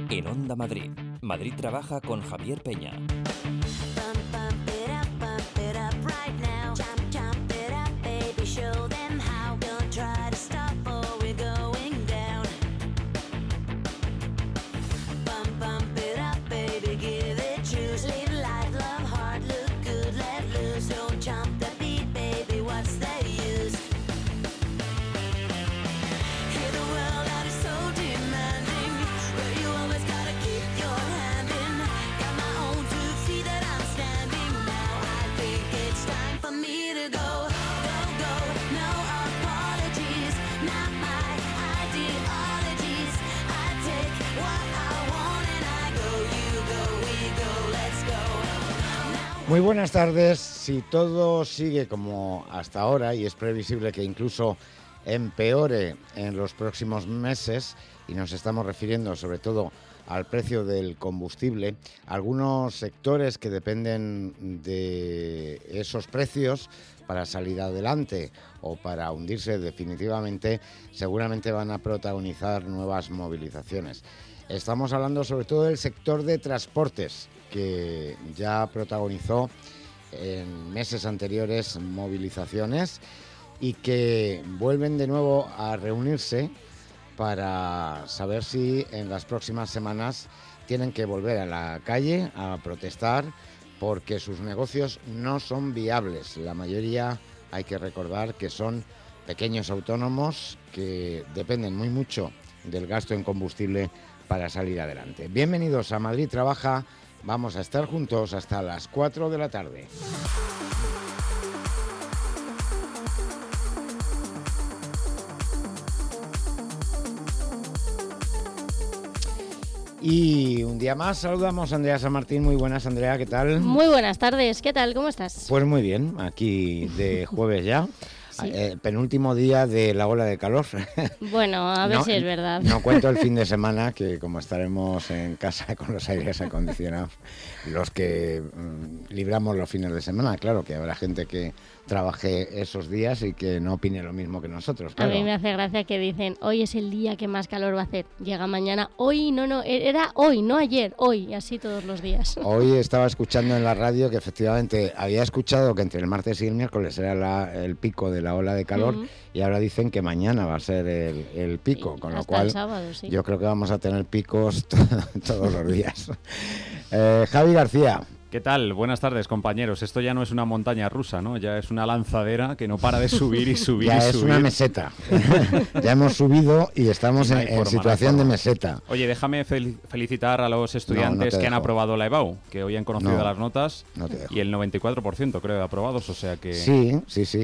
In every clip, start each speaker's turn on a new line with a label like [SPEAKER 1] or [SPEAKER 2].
[SPEAKER 1] En Onda Madrid, Madrid trabaja con Javier Peña.
[SPEAKER 2] Muy buenas tardes. Si todo sigue como hasta ahora, y es previsible que incluso empeore en los próximos meses, y nos estamos refiriendo sobre todo al precio del combustible, algunos sectores que dependen de esos precios para salir adelante o para hundirse definitivamente, seguramente van a protagonizar nuevas movilizaciones. Estamos hablando sobre todo del sector de transportes, que ya protagonizó en meses anteriores movilizaciones y que vuelven de nuevo a reunirse para saber si en las próximas semanas tienen que volver a la calle a protestar porque sus negocios no son viables. La mayoría, hay que recordar, que son pequeños autónomos que dependen muy mucho del gasto en combustible para salir adelante. Bienvenidos a Madrid Trabaja. Vamos a estar juntos hasta las 4 de la tarde. Y un día más saludamos a Andrea San Martín. Muy buenas, Andrea, ¿qué tal?
[SPEAKER 3] Muy buenas tardes, ¿qué tal? ¿Cómo estás?
[SPEAKER 2] Pues muy bien, aquí de jueves ya. Sí. Penúltimo día de la ola de calor.
[SPEAKER 3] Bueno, a ver si es verdad.
[SPEAKER 2] No cuento el fin de semana, que como estaremos en casa con los aires acondicionados, los que libramos los fines de semana, claro que habrá gente que trabaje esos días y que no opine lo mismo que nosotros. Claro.
[SPEAKER 3] A mí me hace gracia que dicen, hoy es el día que más calor va a hacer. Llega mañana, hoy, era hoy, no ayer, hoy, y así todos los días.
[SPEAKER 2] Hoy estaba escuchando en la radio que efectivamente había escuchado que entre el martes y el miércoles era el pico de la ola de calor, y ahora dicen que mañana va a ser el pico, con lo cual
[SPEAKER 3] el sábado, sí.
[SPEAKER 2] Yo creo que vamos a tener picos todos los días. Javi García.
[SPEAKER 4] ¿Qué tal? Buenas tardes, compañeros. Esto ya no es una montaña rusa, ¿no? Ya es una lanzadera que no para de subir y subir
[SPEAKER 2] ya
[SPEAKER 4] y subir.
[SPEAKER 2] Ya es una meseta. Ya hemos subido y estamos en situación de meseta.
[SPEAKER 4] Oye, déjame felicitar a los estudiantes que han aprobado la EBAU, que hoy han conocido las notas, y el 94% creo de aprobados, o sea que...
[SPEAKER 2] Sí.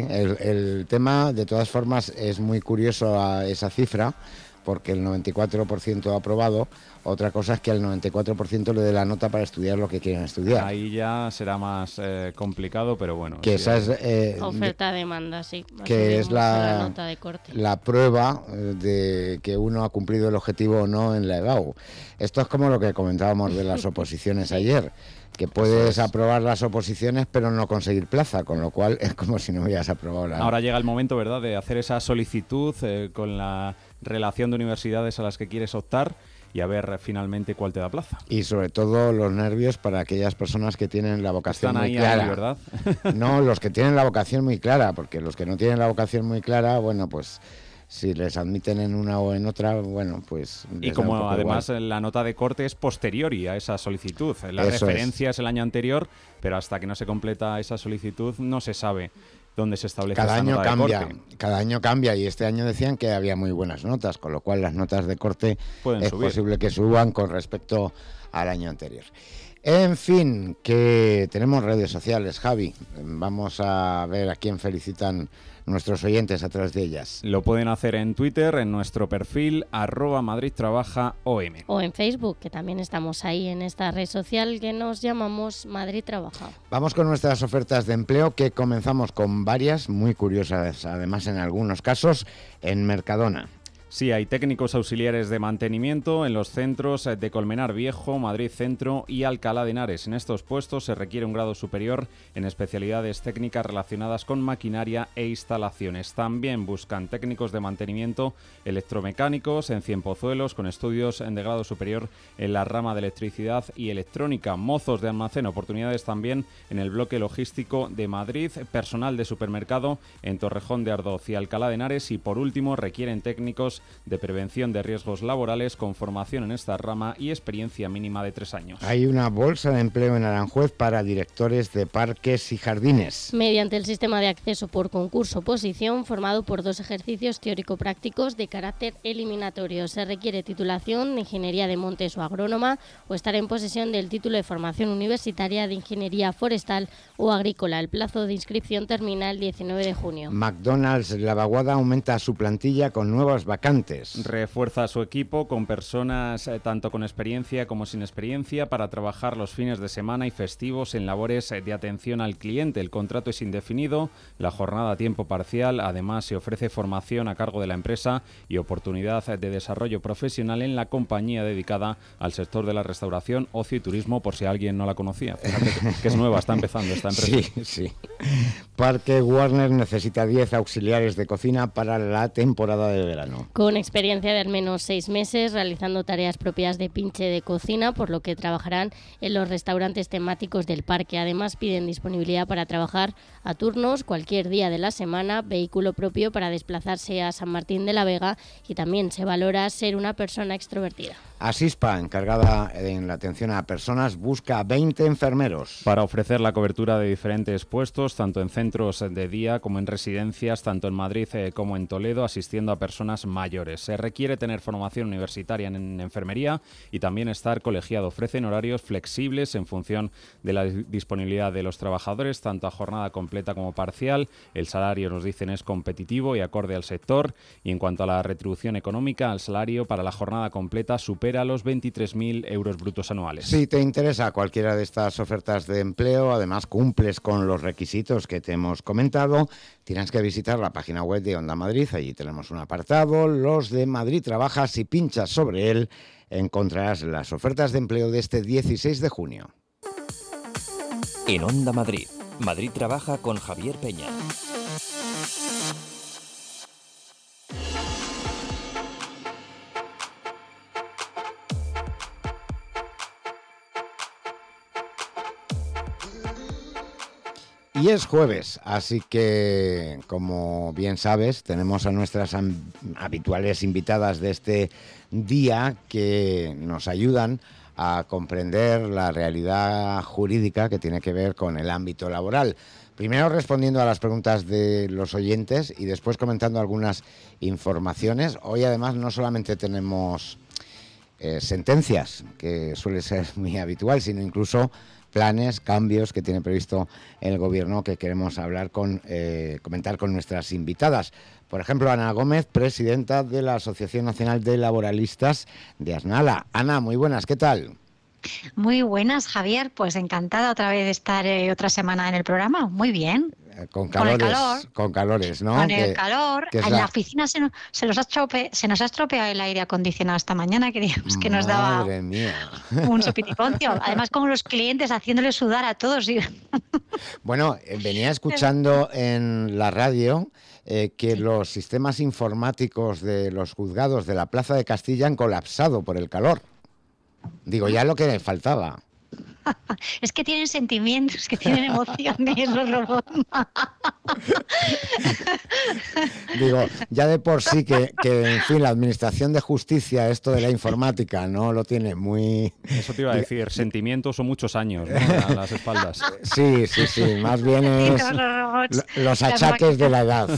[SPEAKER 2] El tema, de todas formas, es muy curioso a esa cifra, porque el 94% aprobado. Otra cosa es que al 94% le dé la nota para estudiar lo que quieren estudiar.
[SPEAKER 4] Ahí ya será más complicado, pero bueno.
[SPEAKER 2] Que esa es...
[SPEAKER 3] oferta-demanda, sí.
[SPEAKER 2] Que es la
[SPEAKER 3] nota de corte.
[SPEAKER 2] La prueba de que uno ha cumplido el objetivo o no en la EBAU. Esto es como lo que comentábamos de las oposiciones ayer, que puedes aprobar las oposiciones pero no conseguir plaza, con lo cual es como si no hubieras aprobado la...
[SPEAKER 4] Ahora llega el momento, ¿verdad?, de hacer esa solicitud con la relación de universidades a las que quieres optar y a ver finalmente cuál te da plaza.
[SPEAKER 2] Y sobre todo los nervios para aquellas personas que tienen la vocación muy clara.
[SPEAKER 4] Ahí, ¿verdad?
[SPEAKER 2] No, los que tienen la vocación muy clara, porque los que no tienen la vocación muy clara, bueno, pues si les admiten en una o en otra, bueno, pues...
[SPEAKER 4] Y como además
[SPEAKER 2] igual.
[SPEAKER 4] La nota de corte es posteriori a esa solicitud. La referencia es el año anterior, pero hasta que no se completa esa solicitud no se sabe dónde se establece esa nota de corte.
[SPEAKER 2] Cada año cambia, y este año decían que había muy buenas notas, con lo cual las notas de corte es posible que suban con respecto al año anterior. En fin, que tenemos redes sociales, Javi. Vamos a ver a quién felicitan nuestros oyentes a través de ellas.
[SPEAKER 4] Lo pueden hacer en Twitter, en nuestro perfil @MadridTrabajaOM.
[SPEAKER 3] O en Facebook, que también estamos ahí en esta red social que nos llamamos Madrid Trabaja.
[SPEAKER 2] Vamos con nuestras ofertas de empleo, que comenzamos con varias, muy curiosas, además en algunos casos, en Mercadona.
[SPEAKER 4] Sí, hay técnicos auxiliares de mantenimiento en los centros de Colmenar Viejo, Madrid Centro y Alcalá de Henares. En estos puestos se requiere un grado superior en especialidades técnicas relacionadas con maquinaria e instalaciones. También buscan técnicos de mantenimiento electromecánicos en Cienpozuelos con estudios de grado superior en la rama de electricidad y electrónica. Mozos de almacén, oportunidades también en el bloque logístico de Madrid, personal de supermercado en Torrejón de Ardoz y Alcalá de Henares y por último requieren técnicos de prevención de riesgos laborales con formación en esta rama y experiencia mínima de 3 años.
[SPEAKER 2] Hay una bolsa de empleo en Aranjuez para directores de parques y jardines.
[SPEAKER 3] Mediante el sistema de acceso por concurso-oposición formado por 2 ejercicios teórico-prácticos de carácter eliminatorio. Se requiere titulación de Ingeniería de Montes o Agrónoma o estar en posesión del título de formación universitaria de Ingeniería Forestal o Agrícola. El plazo de inscripción termina el 19 de junio.
[SPEAKER 2] McDonald's La Vaguada aumenta su plantilla con nuevas vacantes.
[SPEAKER 4] Refuerza a su equipo con personas tanto con experiencia como sin experiencia para trabajar los fines de semana y festivos en labores de atención al cliente. El contrato es indefinido, la jornada a tiempo parcial. Además, se ofrece formación a cargo de la empresa y oportunidad de desarrollo profesional en la compañía dedicada al sector de la restauración, ocio y turismo, por si alguien no la conocía. Fíjate que es nueva, está empezando esta empresa.
[SPEAKER 2] Sí. Parque Warner necesita 10 auxiliares de cocina para la temporada de verano.
[SPEAKER 3] Con experiencia de al menos 6 meses realizando tareas propias de pinche de cocina, por lo que trabajarán en los restaurantes temáticos del parque. Además, piden disponibilidad para trabajar a turnos cualquier día de la semana, vehículo propio para desplazarse a San Martín de la Vega y también se valora ser una persona extrovertida.
[SPEAKER 2] Asispa, encargada en la atención a personas, busca 20 enfermeros.
[SPEAKER 4] Para ofrecer la cobertura de diferentes puestos, tanto en centros de día como en residencias, tanto en Madrid como en Toledo, asistiendo a personas mayores. Se requiere tener formación universitaria en enfermería y también estar colegiado. Ofrecen horarios flexibles en función de la disponibilidad de los trabajadores, tanto a jornada completa como parcial. El salario, nos dicen, es competitivo y acorde al sector. Y en cuanto a la retribución económica, el salario para la jornada completa supera los 23.000 euros brutos anuales.
[SPEAKER 2] Si te interesa cualquiera de estas ofertas de empleo, además cumples con los requisitos que te hemos comentado, tienes que visitar la página web de Onda Madrid. Allí tenemos un apartado, los de Madrid Trabaja. Si pinchas sobre él, encontrarás las ofertas de empleo de este 16 de junio.
[SPEAKER 1] En Onda Madrid, Madrid Trabaja con Javier Peña.
[SPEAKER 2] Y es jueves, así que, como bien sabes, tenemos a nuestras habituales invitadas de este día que nos ayudan a comprender la realidad jurídica que tiene que ver con el ámbito laboral. Primero respondiendo a las preguntas de los oyentes y después comentando algunas informaciones. Hoy además no solamente tenemos sentencias, que suele ser muy habitual, sino incluso planes, cambios que tiene previsto el Gobierno que queremos comentar con nuestras invitadas. Por ejemplo, Ana Gómez, presidenta de la Asociación Nacional de Laboralistas de Asnala. Ana, muy buenas, ¿qué tal?
[SPEAKER 5] Muy buenas, Javier. Pues encantada otra vez de estar otra semana en el programa. Muy bien.
[SPEAKER 2] Con calores, con calores, ¿no?
[SPEAKER 5] Con el calor. En la oficina se nos ha estropeado el aire acondicionado esta mañana, que digamos que nos daba un sopitiponcio. Además, con los clientes haciéndole sudar a todos.
[SPEAKER 2] Bueno, venía escuchando en la radio que los sistemas informáticos de los juzgados de la Plaza de Castilla han colapsado por el calor. Digo, ya lo que me faltaba.
[SPEAKER 5] Es que tienen sentimientos, que tienen emociones los robots.
[SPEAKER 2] Digo, ya de por sí que en fin, la Administración de Justicia, esto de la informática, no lo tiene muy...
[SPEAKER 4] Eso te iba a decir, sentimientos son muchos años, ¿no? A las espaldas.
[SPEAKER 2] Sí, más bien es los achaques de la edad.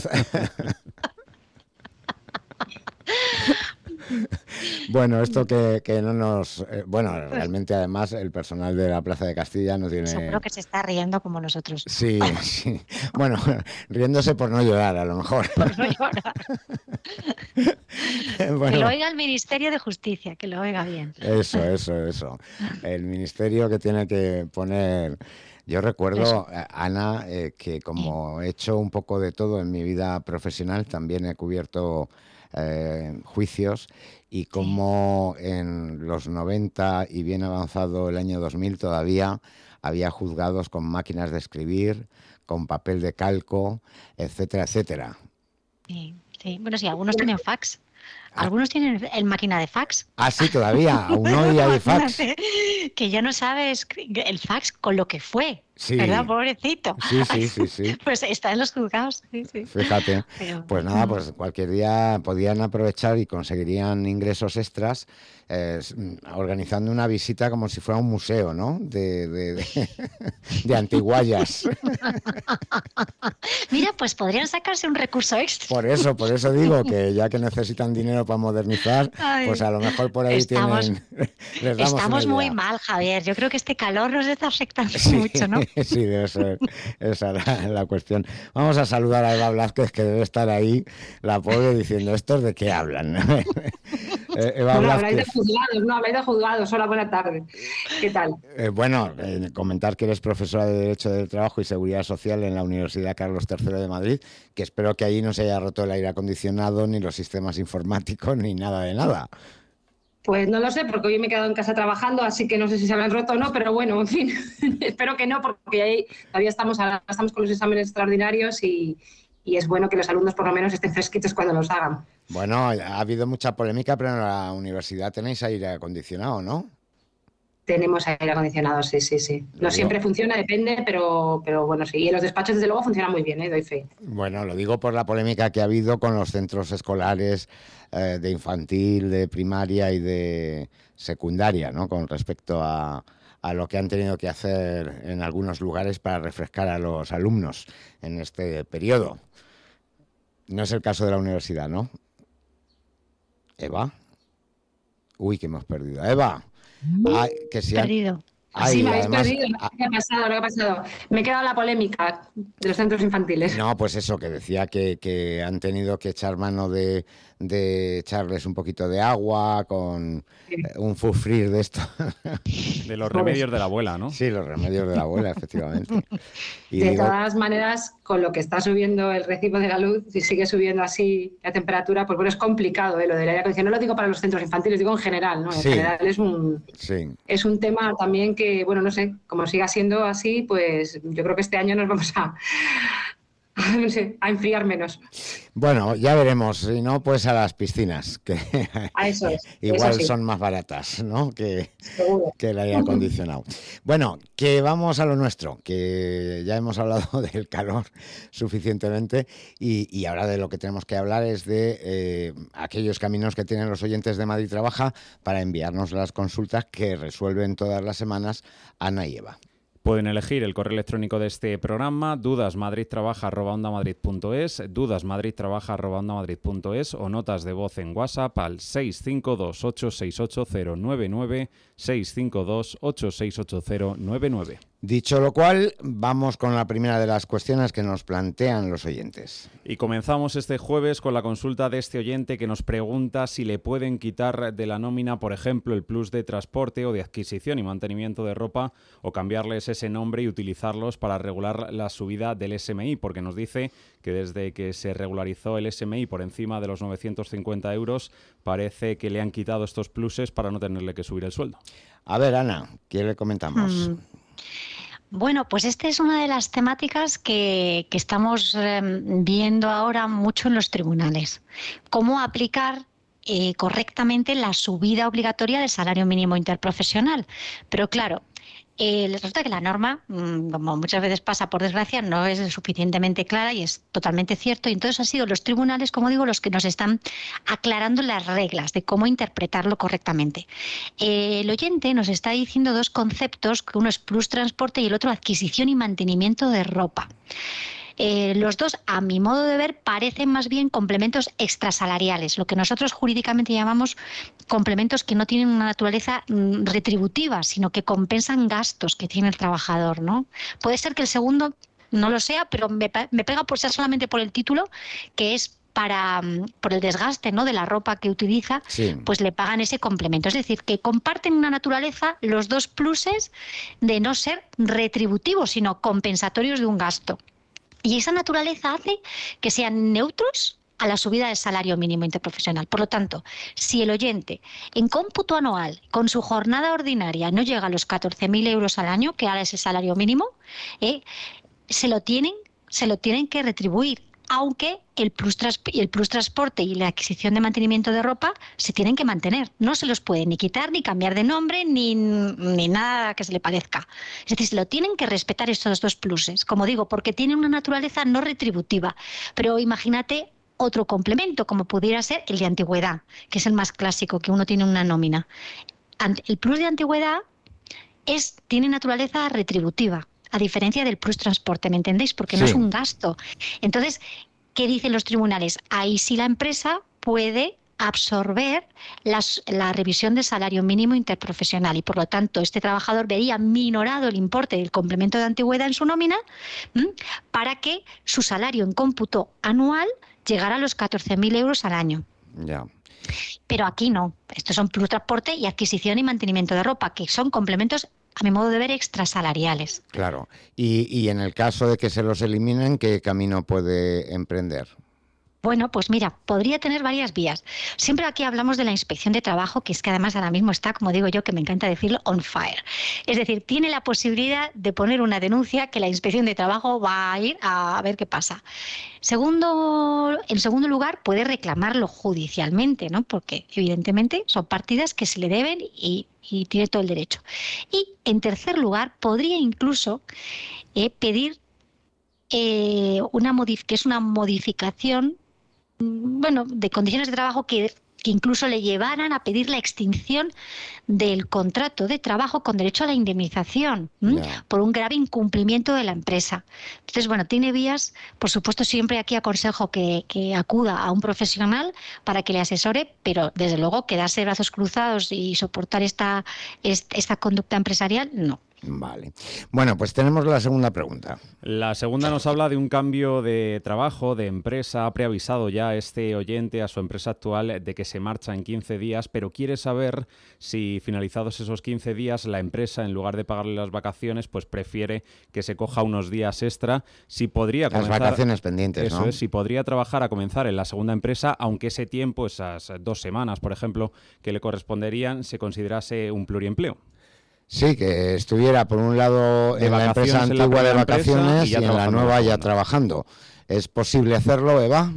[SPEAKER 2] Bueno, esto que no nos... bueno, realmente además el personal de la Plaza de Castilla no tiene...
[SPEAKER 5] Seguro que se está riendo como nosotros.
[SPEAKER 2] Sí. Bueno, riéndose por no llorar, a lo mejor.
[SPEAKER 5] Por no llorar. Bueno, que lo oiga el Ministerio de Justicia, que lo oiga bien.
[SPEAKER 2] Eso. El Ministerio que tiene que poner... Yo recuerdo, Ana, que como he hecho un poco de todo en mi vida profesional, también he cubierto juicios, y cómo en los 90 y bien avanzado el año 2000 todavía había juzgados con máquinas de escribir, con papel de calco, etcétera, etcétera.
[SPEAKER 5] Sí, sí. Bueno, sí, algunos tienen fax. Algunos tienen el máquina de fax.
[SPEAKER 2] Ah, sí, todavía. Aún hoy hay fax.
[SPEAKER 5] Que ya no sabes el fax con lo que fue.
[SPEAKER 2] Sí.
[SPEAKER 5] ¿Verdad, pobrecito?
[SPEAKER 2] Sí.
[SPEAKER 5] Pues está en los juzgados. Sí.
[SPEAKER 2] Fíjate. Pues nada, pues cualquier día podían aprovechar y conseguirían ingresos extras organizando una visita como si fuera un museo, ¿no? De antiguallas.
[SPEAKER 5] Mira, pues podrían sacarse un recurso extra.
[SPEAKER 2] Por eso digo que ya que necesitan dinero para modernizar, pues a lo mejor por ahí
[SPEAKER 5] estamos muy mal, Javier. Yo creo que este calor nos está afectando mucho, ¿no?
[SPEAKER 2] Sí, debe ser esa la cuestión. Vamos a saludar a Eva Blázquez, que debe estar ahí, la pobre, diciendo, ¿estos de qué hablan?
[SPEAKER 6] Eva Blázquez. Habláis de juzgados. Hola, buena tarde. ¿Qué tal?
[SPEAKER 2] Comentar que eres profesora de Derecho del Trabajo y Seguridad Social en la Universidad Carlos III de Madrid, que espero que allí no se haya roto el aire acondicionado, ni los sistemas informáticos, ni nada de nada.
[SPEAKER 6] Pues no lo sé, porque hoy me he quedado en casa trabajando, así que no sé si se habrán roto o no, pero bueno, en fin, espero que no, porque ahí todavía estamos con los exámenes extraordinarios y es bueno que los alumnos por lo menos estén fresquitos cuando los hagan.
[SPEAKER 2] Bueno, ha habido mucha polémica, pero en la universidad tenéis aire acondicionado, ¿no?
[SPEAKER 6] Tenemos aire acondicionado, sí. No siempre funciona, depende, pero bueno, sí. Y en los despachos, desde luego, funciona muy bien, doy fe.
[SPEAKER 2] Bueno, lo digo por la polémica que ha habido con los centros escolares de infantil, de primaria y de secundaria, ¿no? Con respecto a lo que han tenido que hacer en algunos lugares para refrescar a los alumnos en este periodo. No es el caso de la universidad, ¿no? ¿Eva? Uy, que hemos perdido. ¡Eva!
[SPEAKER 5] Ay, que sí. Perdido.
[SPEAKER 6] Sí, me habéis perdido. ¿Qué ha pasado? Me he quedado la polémica de los centros infantiles.
[SPEAKER 2] No, pues eso, que decía que han tenido que echar mano de echarles un poquito de agua con un fufrir de esto.
[SPEAKER 4] De los remedios de la abuela, ¿no?
[SPEAKER 2] Sí, los remedios de la abuela, efectivamente.
[SPEAKER 6] Y de todas maneras, con lo que está subiendo el recibo de la luz, si sigue subiendo así la temperatura, pues bueno, es complicado, lo del aire acondicionado. No lo digo para los centros infantiles, digo en general, ¿no? En general es un tema también que, bueno, no sé, como siga siendo así, pues yo creo que este año nos vamos a enfriar menos.
[SPEAKER 2] Bueno, ya veremos, si no, pues a las piscinas, que
[SPEAKER 6] eso es,
[SPEAKER 2] igual
[SPEAKER 6] eso sí.
[SPEAKER 2] Son más baratas, ¿no? Que el aire acondicionado. Bueno, que vamos a lo nuestro, que ya hemos hablado del calor suficientemente y ahora de lo que tenemos que hablar es de aquellos caminos que tienen los oyentes de Madrid Trabaja para enviarnos las consultas que resuelven todas las semanas Ana y Eva.
[SPEAKER 4] Pueden elegir el correo electrónico de este programa, dudasmadridtrabaja@ondamadrid.es, dudasmadridtrabaja@ondamadrid.es o notas de voz en WhatsApp al 652 868 099, 652 868 099.
[SPEAKER 2] Dicho lo cual, vamos con la primera de las cuestiones que nos plantean los oyentes.
[SPEAKER 4] Y comenzamos este jueves con la consulta de este oyente que nos pregunta si le pueden quitar de la nómina, por ejemplo, el plus de transporte o de adquisición y mantenimiento de ropa, o cambiarles ese nombre y utilizarlos para regular la subida del SMI, porque nos dice que desde que se regularizó el SMI por encima de los 950 euros, parece que le han quitado estos pluses para no tenerle que subir el sueldo.
[SPEAKER 2] A ver, Ana, ¿qué le comentamos?
[SPEAKER 5] Bueno, pues esta es una de las temáticas que estamos viendo ahora mucho en los tribunales. Cómo aplicar correctamente la subida obligatoria del salario mínimo interprofesional. Pero claro, resulta que la norma, como muchas veces pasa por desgracia, no es suficientemente clara y es totalmente cierto. Y entonces han sido los tribunales, como digo, los que nos están aclarando las reglas de cómo interpretarlo correctamente. El oyente nos está diciendo dos conceptos, que uno es plus transporte y el otro adquisición y mantenimiento de ropa. Los dos, a mi modo de ver, parecen más bien complementos extrasalariales, lo que nosotros jurídicamente llamamos complementos que no tienen una naturaleza retributiva, sino que compensan gastos que tiene el trabajador, ¿no? Puede ser que el segundo no lo sea, pero me pega por ser solamente por el título, que es por el desgaste, ¿no?, de la ropa que utiliza, sí, pues le pagan ese complemento. Es decir, que comparten una naturaleza los dos pluses de no ser retributivos, sino compensatorios de un gasto. Y esa naturaleza hace que sean neutros a la subida del salario mínimo interprofesional. Por lo tanto, si el oyente en cómputo anual con su jornada ordinaria no llega a los 14.000 euros al año, que ahora es el salario mínimo, se lo tienen que retribuir, aunque el plus transporte y la adquisición de mantenimiento de ropa se tienen que mantener. No se los puede ni quitar, ni cambiar de nombre, ni nada que se le parezca. Es decir, se lo tienen que respetar estos dos pluses, como digo, porque tienen una naturaleza no retributiva. Pero imagínate otro complemento, como pudiera ser el de antigüedad, que es el más clásico, que uno tiene una nómina. El plus de antigüedad tiene naturaleza retributiva, a diferencia del plus transporte, ¿me entendéis? Porque no es un gasto. Entonces, ¿qué dicen los tribunales? Ahí sí la empresa puede absorber la revisión del salario mínimo interprofesional y, por lo tanto, este trabajador vería minorado el importe del complemento de antigüedad en su nómina para que su salario en cómputo anual llegara a los 14.000 euros al año.
[SPEAKER 2] Ya.
[SPEAKER 5] Pero aquí no. Estos son plus transporte y adquisición y mantenimiento de ropa, que son complementos, a mi modo de ver, extrasalariales.
[SPEAKER 2] Claro. Y en el caso de que se los eliminen, ¿qué camino puede emprender?
[SPEAKER 5] Bueno, pues mira, podría tener varias vías. Siempre aquí hablamos de la inspección de trabajo, que es que además ahora mismo está, como digo yo, que me encanta decirlo, on fire. Es decir, tiene la posibilidad de poner una denuncia que la inspección de trabajo va a ir a ver qué pasa. En segundo lugar, puede reclamarlo judicialmente, ¿no? Porque evidentemente son partidas que se le deben y tiene todo el derecho. Y en tercer lugar, podría incluso pedir que es una modificación de condiciones de trabajo que incluso le llevaran a pedir la extinción del contrato de trabajo con derecho a la indemnización por un grave incumplimiento de la empresa. Entonces, tiene vías. Por supuesto, siempre aquí aconsejo que acuda a un profesional para que le asesore, pero desde luego quedarse de brazos cruzados y soportar esta conducta empresarial, no.
[SPEAKER 2] Vale. Bueno, pues tenemos la segunda pregunta.
[SPEAKER 4] La segunda nos habla de un cambio de trabajo, de empresa. Ha preavisado ya este oyente a su empresa actual de que se marcha en 15 días, pero quiere saber si finalizados esos 15 días la empresa, en lugar de pagarle las vacaciones, pues prefiere que se coja unos días extra. Si podría comenzar...
[SPEAKER 2] Las vacaciones pendientes,
[SPEAKER 4] eso, ¿no? Si podría trabajar a comenzar en la segunda empresa, aunque ese tiempo, esas 2 semanas, por ejemplo, que le corresponderían, se considerase un pluriempleo.
[SPEAKER 2] Sí, que estuviera por un lado en la empresa antigua de vacaciones y en la nueva ya trabajando. ¿Es posible hacerlo, Eva?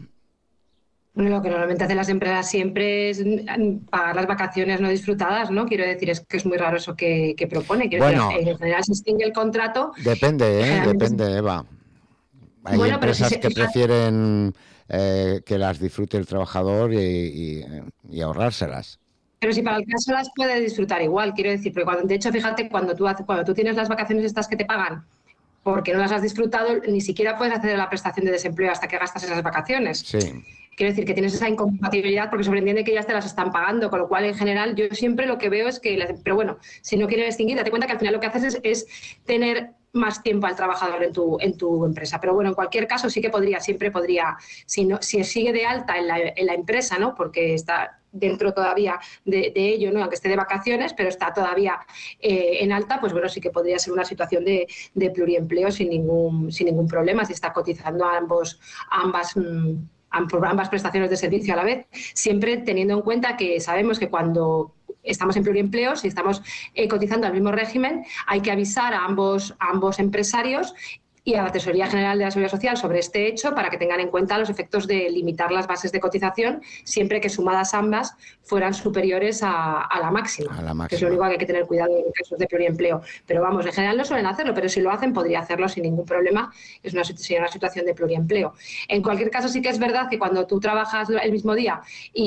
[SPEAKER 6] Lo que normalmente hacen las empresas siempre es pagar las vacaciones no disfrutadas, ¿no? Quiero decir, es que es muy raro eso que propone. Decir, en general se extingue el contrato.
[SPEAKER 2] Depende, Eva. Hay empresas que prefieren que las disfrute el trabajador y ahorrárselas.
[SPEAKER 6] Pero si para el caso las puede disfrutar igual, quiero decir, porque de hecho, fíjate, cuando tú tienes las vacaciones estas que te pagan porque no las has disfrutado, ni siquiera puedes acceder a la prestación de desempleo hasta que gastas esas vacaciones.
[SPEAKER 2] Sí.
[SPEAKER 6] Quiero decir que tienes esa incompatibilidad porque sobreentiende que ya te las están pagando, con lo cual en general yo siempre lo que veo es que, pero bueno, si no quieren extinguir, date cuenta que al final lo que haces es tener más tiempo al trabajador en tu empresa. Pero bueno, en cualquier caso sí que siempre podría, si sigue de alta en la empresa, ¿no? Porque está dentro todavía de ello, ¿no? Aunque esté de vacaciones, pero está todavía en alta, pues bueno, sí que podría ser una situación de pluriempleo sin ningún problema, si está cotizando a ambas prestaciones de servicio a la vez, siempre teniendo en cuenta que sabemos que cuando estamos en pluriempleo, si estamos cotizando al mismo régimen, hay que avisar a ambos empresarios y a la Tesorería General de la Seguridad Social sobre este hecho para que tengan en cuenta los efectos de limitar las bases de cotización siempre que sumadas ambas fueran superiores a la máxima. Que es lo único que hay que tener cuidado en casos de pluriempleo. Pero vamos, en general no suelen hacerlo, pero si lo hacen podría hacerlo sin ningún problema. Sería una situación de pluriempleo. En cualquier caso sí que es verdad que cuando tú trabajas el mismo día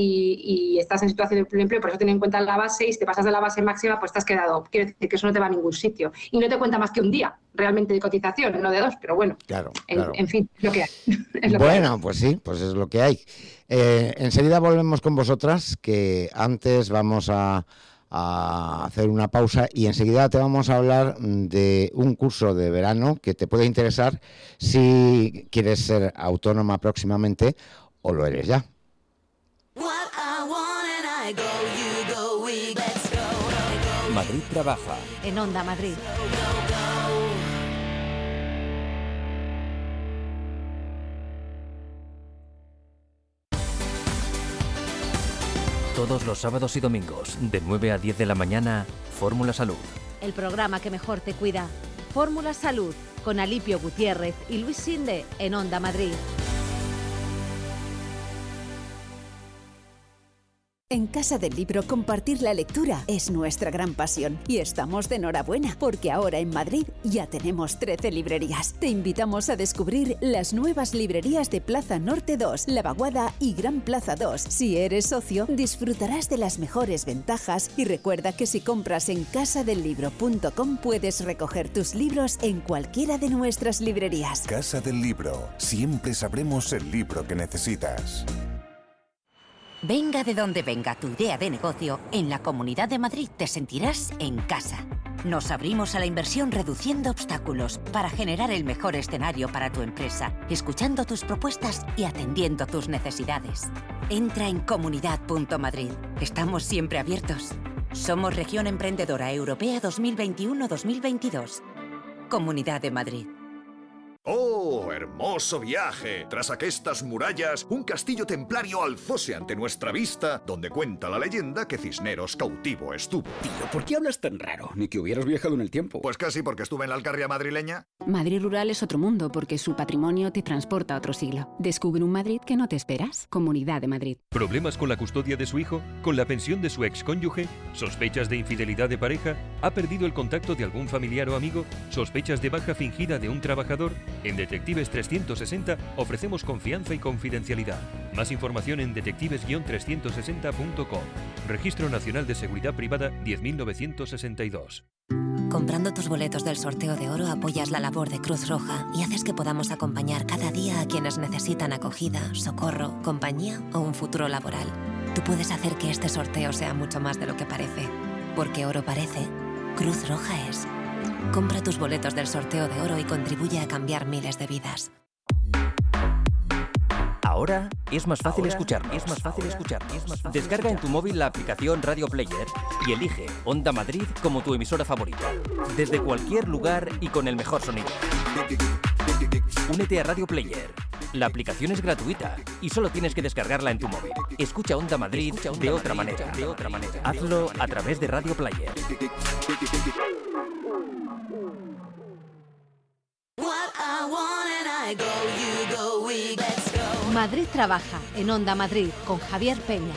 [SPEAKER 6] y estás en situación de pluriempleo, por eso ten en cuenta la base y si te pasas de la base máxima pues te has quedado. Quiere decir que eso no te va a ningún sitio. Y no te cuenta más que un día realmente de cotización, no de 2, pero bueno,
[SPEAKER 2] claro.
[SPEAKER 6] En fin, es lo que hay.
[SPEAKER 2] Pues sí, pues es lo que hay. Enseguida volvemos con vosotras, que antes vamos a hacer una pausa y enseguida te vamos a hablar de un curso de verano que te puede interesar si quieres ser autónoma próximamente o lo eres ya.
[SPEAKER 1] Madrid trabaja.
[SPEAKER 7] En Onda Madrid.
[SPEAKER 1] Todos los sábados y domingos, de 9 a 10 de la mañana, Fórmula Salud.
[SPEAKER 7] El programa que mejor te cuida. Fórmula Salud, con Alipio Gutiérrez y Luis Sinde, en Onda Madrid.
[SPEAKER 8] En Casa del Libro, compartir la lectura es nuestra gran pasión y estamos de enhorabuena porque ahora en Madrid ya tenemos 13 librerías. Te invitamos a descubrir las nuevas librerías de Plaza Norte 2, La Vaguada y Gran Plaza 2. Si eres socio, disfrutarás de las mejores ventajas y recuerda que si compras en casadellibro.com puedes recoger tus libros en cualquiera de nuestras librerías.
[SPEAKER 9] Casa del Libro. Siempre sabremos el libro que necesitas.
[SPEAKER 10] Venga de donde venga tu idea de negocio, en la Comunidad de Madrid te sentirás en casa. Nos abrimos a la inversión reduciendo obstáculos para generar el mejor escenario para tu empresa, escuchando tus propuestas y atendiendo tus necesidades. Entra en comunidad.madrid. Estamos siempre abiertos. Somos Región Emprendedora Europea 2021-2022. Comunidad de Madrid.
[SPEAKER 11] ¡Oh, hermoso viaje! Tras aquestas murallas, un castillo templario alzóse ante nuestra vista, donde cuenta la leyenda que Cisneros cautivo estuvo.
[SPEAKER 12] Tío, ¿por qué hablas tan raro? Ni que hubieras viajado en el tiempo.
[SPEAKER 11] Pues casi, porque estuve en la Alcarria madrileña.
[SPEAKER 13] Madrid rural es otro mundo, porque su patrimonio te transporta a otro siglo. Descubre un Madrid que no te esperas. Comunidad de Madrid.
[SPEAKER 14] ¿Problemas con la custodia de su hijo? ¿Con la pensión de su excónyuge? ¿Sospechas de infidelidad de pareja? ¿Ha perdido el contacto de algún familiar o amigo? ¿Sospechas de baja fingida de un trabajador? En Detectives 360 ofrecemos confianza y confidencialidad. Más información en detectives-360.com. Registro Nacional de Seguridad Privada 10.962.
[SPEAKER 10] Comprando tus boletos del sorteo de oro apoyas la labor de Cruz Roja y haces que podamos acompañar cada día a quienes necesitan acogida, socorro, compañía o un futuro laboral. Tú puedes hacer que este sorteo sea mucho más de lo que parece. Porque oro parece, Cruz Roja es. Compra tus boletos del sorteo de oro y contribuye a cambiar miles de vidas.
[SPEAKER 1] Ahora es más fácil escucharnos. Descarga en tu móvil la aplicación Radio Player y elige Onda Madrid como tu emisora favorita. Desde cualquier lugar y con el mejor sonido. Únete a Radio Player. La aplicación es gratuita y solo tienes que descargarla en tu móvil. Escucha Onda Madrid de otra manera. Hazlo a través de Radio Player.
[SPEAKER 7] Madrid trabaja, en Onda Madrid, con Javier Peña.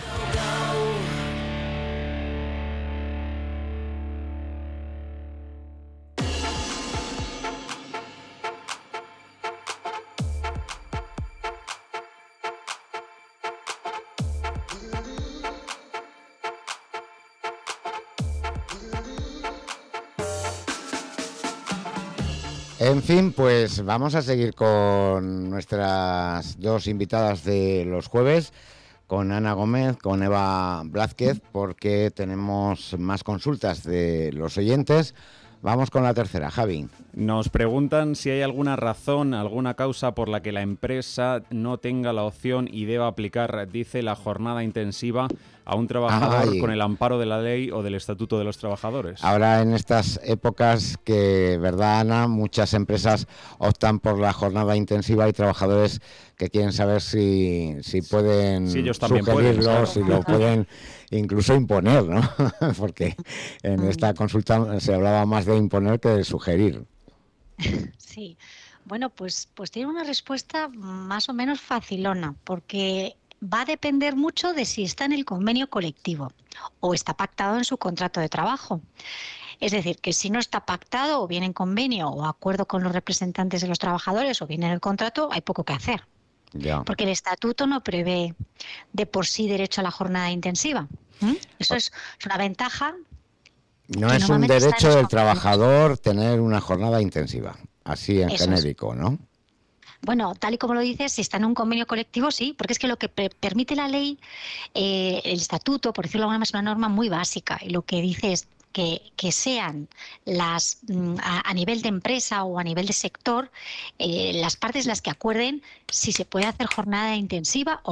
[SPEAKER 2] En fin, pues vamos a seguir con nuestras dos invitadas de los jueves, con Ana Gómez, con Eva Blázquez, porque tenemos más consultas de los oyentes. Vamos con la tercera, Javi.
[SPEAKER 4] Nos preguntan si hay alguna razón, alguna causa por la que la empresa no tenga la opción y deba aplicar, dice, la jornada intensiva a un trabajador con el amparo de la ley o del Estatuto de los Trabajadores.
[SPEAKER 2] Ahora, en estas épocas que, ¿verdad, Ana? Muchas empresas optan por la jornada intensiva y trabajadores que quieren saber si pueden sugerirlo, si lo pueden incluso imponer, ¿no? Porque en esta consulta se hablaba más de imponer que de sugerir.
[SPEAKER 5] Sí, bueno, pues tiene una respuesta más o menos facilona, porque va a depender mucho de si está en el convenio colectivo o está pactado en su contrato de trabajo. Es decir, que si no está pactado o bien en convenio o acuerdo con los representantes de los trabajadores o bien en el contrato, hay poco que hacer.
[SPEAKER 2] Ya.
[SPEAKER 5] Porque el estatuto no prevé de por sí derecho a la jornada intensiva. Eso es una ventaja.
[SPEAKER 2] No es un derecho del trabajador tener una jornada intensiva, así en genérico, ¿no?
[SPEAKER 5] Bueno, tal y como lo dices, si está en un convenio colectivo, sí, porque es que lo que permite la ley, el estatuto, por decirlo de alguna manera, es una norma muy básica, y lo que dice es que sean las a nivel de empresa o a nivel de sector las partes las que acuerden si se puede hacer jornada intensiva o no.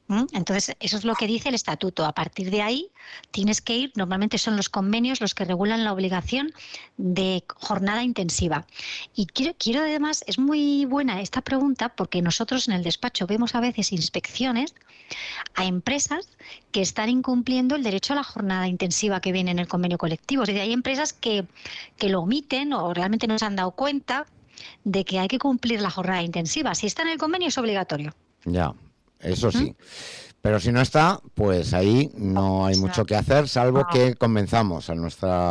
[SPEAKER 5] Entonces, eso es lo que dice el estatuto. A partir de ahí tienes que ir, normalmente son los convenios los que regulan la obligación de jornada intensiva. Y quiero además, es muy buena esta pregunta porque nosotros en el despacho vemos a veces inspecciones a empresas que están incumpliendo el derecho a la jornada intensiva que viene en el convenio colectivo. Es decir, hay empresas que lo omiten o realmente no se han dado cuenta de que hay que cumplir la jornada intensiva. Si está en el convenio es obligatorio.
[SPEAKER 2] Ya. Eso sí, pero si no está, pues ahí no hay mucho que hacer, salvo que convenzamos a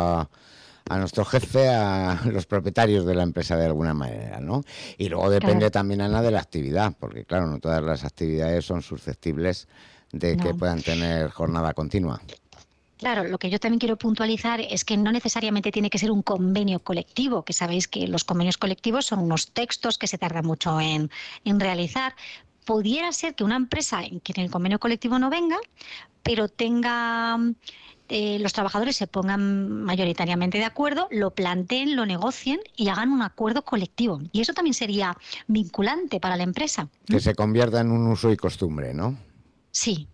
[SPEAKER 2] nuestro jefe, a los propietarios de la empresa de alguna manera, ¿no? Y luego depende también, Ana, de la actividad, porque claro, no todas las actividades son susceptibles de que puedan tener jornada continua.
[SPEAKER 5] Claro, lo que yo también quiero puntualizar es que no necesariamente tiene que ser un convenio colectivo, que sabéis que los convenios colectivos son unos textos que se tardan mucho en realizar. Pudiera ser que una empresa que en el convenio colectivo no venga, pero tenga los trabajadores se pongan mayoritariamente de acuerdo, lo planteen, lo negocien y hagan un acuerdo colectivo. Y eso también sería vinculante para la empresa.
[SPEAKER 2] Que se convierta en un uso y costumbre, ¿no?
[SPEAKER 5] Sí.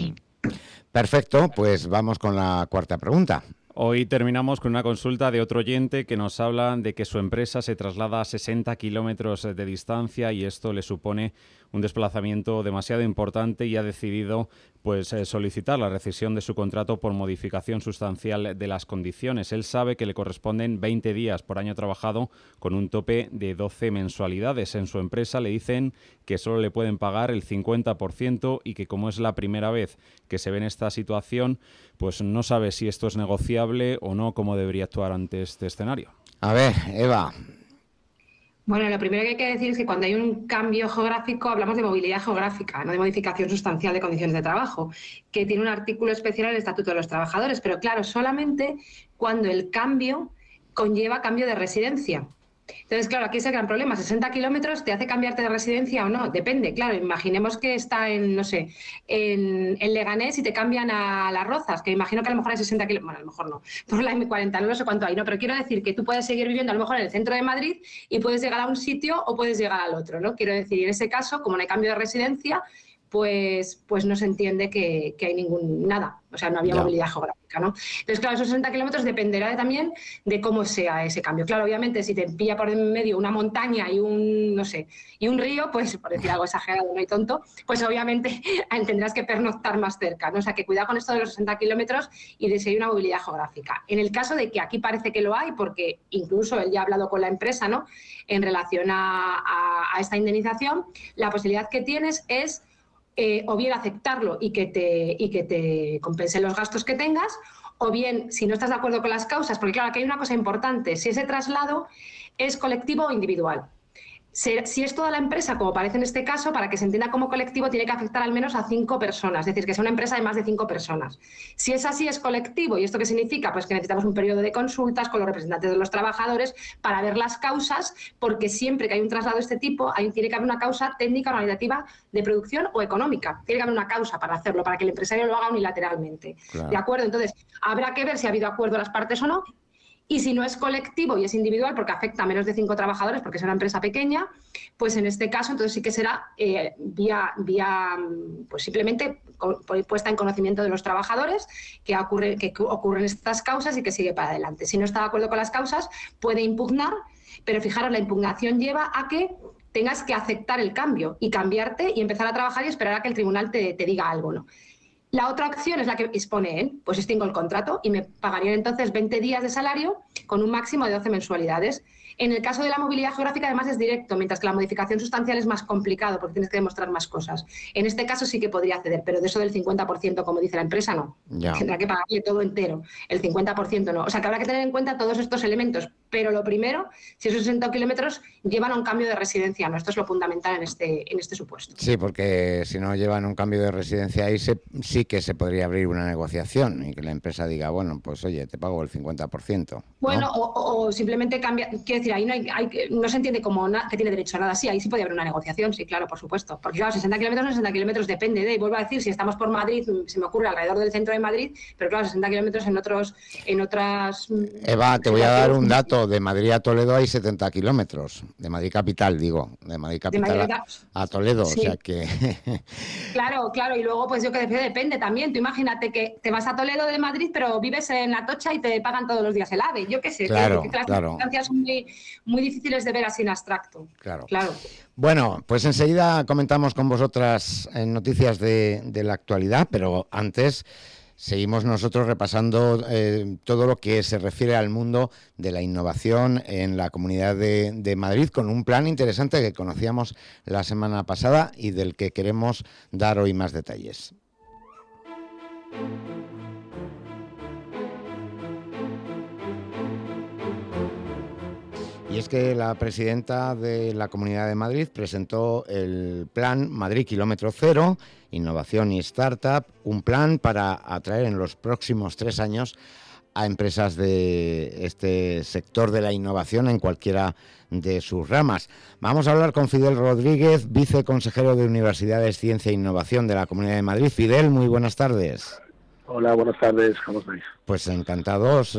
[SPEAKER 2] Perfecto, pues vamos con la cuarta pregunta.
[SPEAKER 4] Hoy terminamos con una consulta de otro oyente que nos habla de que su empresa se traslada a 60 kilómetros de distancia y esto le supone un desplazamiento demasiado importante y ha decidido solicitar la rescisión de su contrato por modificación sustancial de las condiciones. Él sabe que le corresponden 20 días por año trabajado con un tope de 12 mensualidades. En su empresa le dicen que solo le pueden pagar el 50% y que como es la primera vez que se ve en esta situación, pues no sabe si esto es negociable o no, cómo debería actuar ante este escenario.
[SPEAKER 2] A ver, Eva.
[SPEAKER 6] Bueno, lo primero que hay que decir es que cuando hay un cambio geográfico hablamos de movilidad geográfica, no de modificación sustancial de condiciones de trabajo, que tiene un artículo especial en el Estatuto de los Trabajadores, pero claro, solamente cuando el cambio conlleva cambio de residencia. Entonces, claro, aquí es el gran problema. 60 kilómetros te hace cambiarte de residencia o no. Depende, claro. Imaginemos que está en Leganés y te cambian a Las Rozas, que imagino que a lo mejor hay 60 kilómetros. Bueno, a lo mejor no. Por la M40, no sé cuánto hay, ¿no? Pero quiero decir que tú puedes seguir viviendo a lo mejor en el centro de Madrid y puedes llegar a un sitio o puedes llegar al otro, ¿no? Quiero decir, en ese caso, como no hay cambio de residencia, pues no se entiende que hay nada. O sea, no había movilidad geográfica, ¿no? Entonces, claro, esos 60 kilómetros dependerá también de cómo sea ese cambio. Claro, obviamente, si te pilla por en medio una montaña y un río, pues, por decir algo exagerado, no hay tonto, pues obviamente tendrás que pernoctar más cerca, ¿no? O sea, que cuidado con esto de los 60 kilómetros y de si hay una movilidad geográfica. En el caso de que aquí parece que lo hay, porque incluso él ya ha hablado con la empresa, ¿no? En relación a esta indemnización, la posibilidad que tienes es o bien aceptarlo y que te compensen los gastos que tengas, o bien, si no estás de acuerdo con las causas, porque claro, aquí hay una cosa importante, si ese traslado es colectivo o individual. Si es toda la empresa, como parece en este caso, para que se entienda como colectivo, tiene que afectar al menos a 5 personas, es decir, que sea una empresa de más de 5 personas. Si es así, es colectivo. ¿Y esto qué significa? Pues que necesitamos un periodo de consultas con los representantes de los trabajadores para ver las causas, porque siempre que hay un traslado de este tipo, tiene que haber una causa técnica, organizativa, de producción o económica. Tiene que haber una causa para hacerlo, para que el empresario lo haga unilateralmente. Claro. ¿De acuerdo? Entonces, habrá que ver si ha habido acuerdo de las partes o no. Y si no es colectivo y es individual, porque afecta a menos de 5 trabajadores, porque es una empresa pequeña, pues en este caso entonces sí que será pues simplemente puesta en conocimiento de los trabajadores que ocurren estas causas y que sigue para adelante. Si no está de acuerdo con las causas, puede impugnar, pero fijaros, la impugnación lleva a que tengas que aceptar el cambio y cambiarte y empezar a trabajar y esperar a que el tribunal te diga algo, ¿no? La otra opción es la que expone él, pues extingo el contrato y me pagarían entonces 20 días de salario con un máximo de 12 mensualidades. En el caso de la movilidad geográfica, además, es directo, mientras que la modificación sustancial es más complicado porque tienes que demostrar más cosas. En este caso sí que podría ceder, pero de eso del 50%, como dice la empresa, no. Ya. Tendrá que pagarle todo entero, el 50% no. O sea, que habrá que tener en cuenta todos estos elementos. Pero lo primero, si esos 60 kilómetros llevan a un cambio de residencia, ¿no? Esto es lo fundamental en este supuesto.
[SPEAKER 2] Sí, porque si no llevan un cambio de residencia ahí sí que se podría abrir una negociación y que la empresa diga, bueno, pues oye, te pago el 50%. ¿no?
[SPEAKER 6] Bueno, o simplemente cambia, quiero decir, ahí no se entiende como que tiene derecho a nada. Sí, ahí sí podría haber una negociación, sí, claro, por supuesto. Porque claro, 60 kilómetros, 60 kilómetros depende de, y vuelvo a decir, si estamos por Madrid, se me ocurre alrededor del centro de Madrid, pero claro, 60 kilómetros en otras...
[SPEAKER 2] Eva, te voy a dar un dato cierto, de Madrid a Toledo hay 70 kilómetros. De Madrid capital, digo. De Madrid capital a Toledo, sí. O sea que...
[SPEAKER 6] Claro, y luego pues yo que depende también. Tú imagínate que te vas a Toledo de Madrid, pero vives en Atocha y te pagan todos los días el AVE. Yo qué sé,
[SPEAKER 2] claro.
[SPEAKER 6] Las distancias son muy difíciles de ver así en abstracto.
[SPEAKER 2] Claro. Bueno, pues enseguida comentamos con vosotras noticias de la actualidad, pero antes... Seguimos nosotros repasando todo lo que se refiere al mundo de la innovación en la Comunidad de Madrid, con un plan interesante que conocíamos la semana pasada y del que queremos dar hoy más detalles. Y es que la presidenta de la Comunidad de Madrid presentó el plan Madrid Kilómetro Cero, Innovación y Startup, un plan para atraer en los próximos 3 años a empresas de este sector de la innovación en cualquiera de sus ramas. Vamos a hablar con Fidel Rodríguez, viceconsejero de Universidades, Ciencia e Innovación de la Comunidad de Madrid. Fidel, muy buenas tardes.
[SPEAKER 15] Hola, buenas tardes, ¿cómo estáis?
[SPEAKER 2] Pues encantados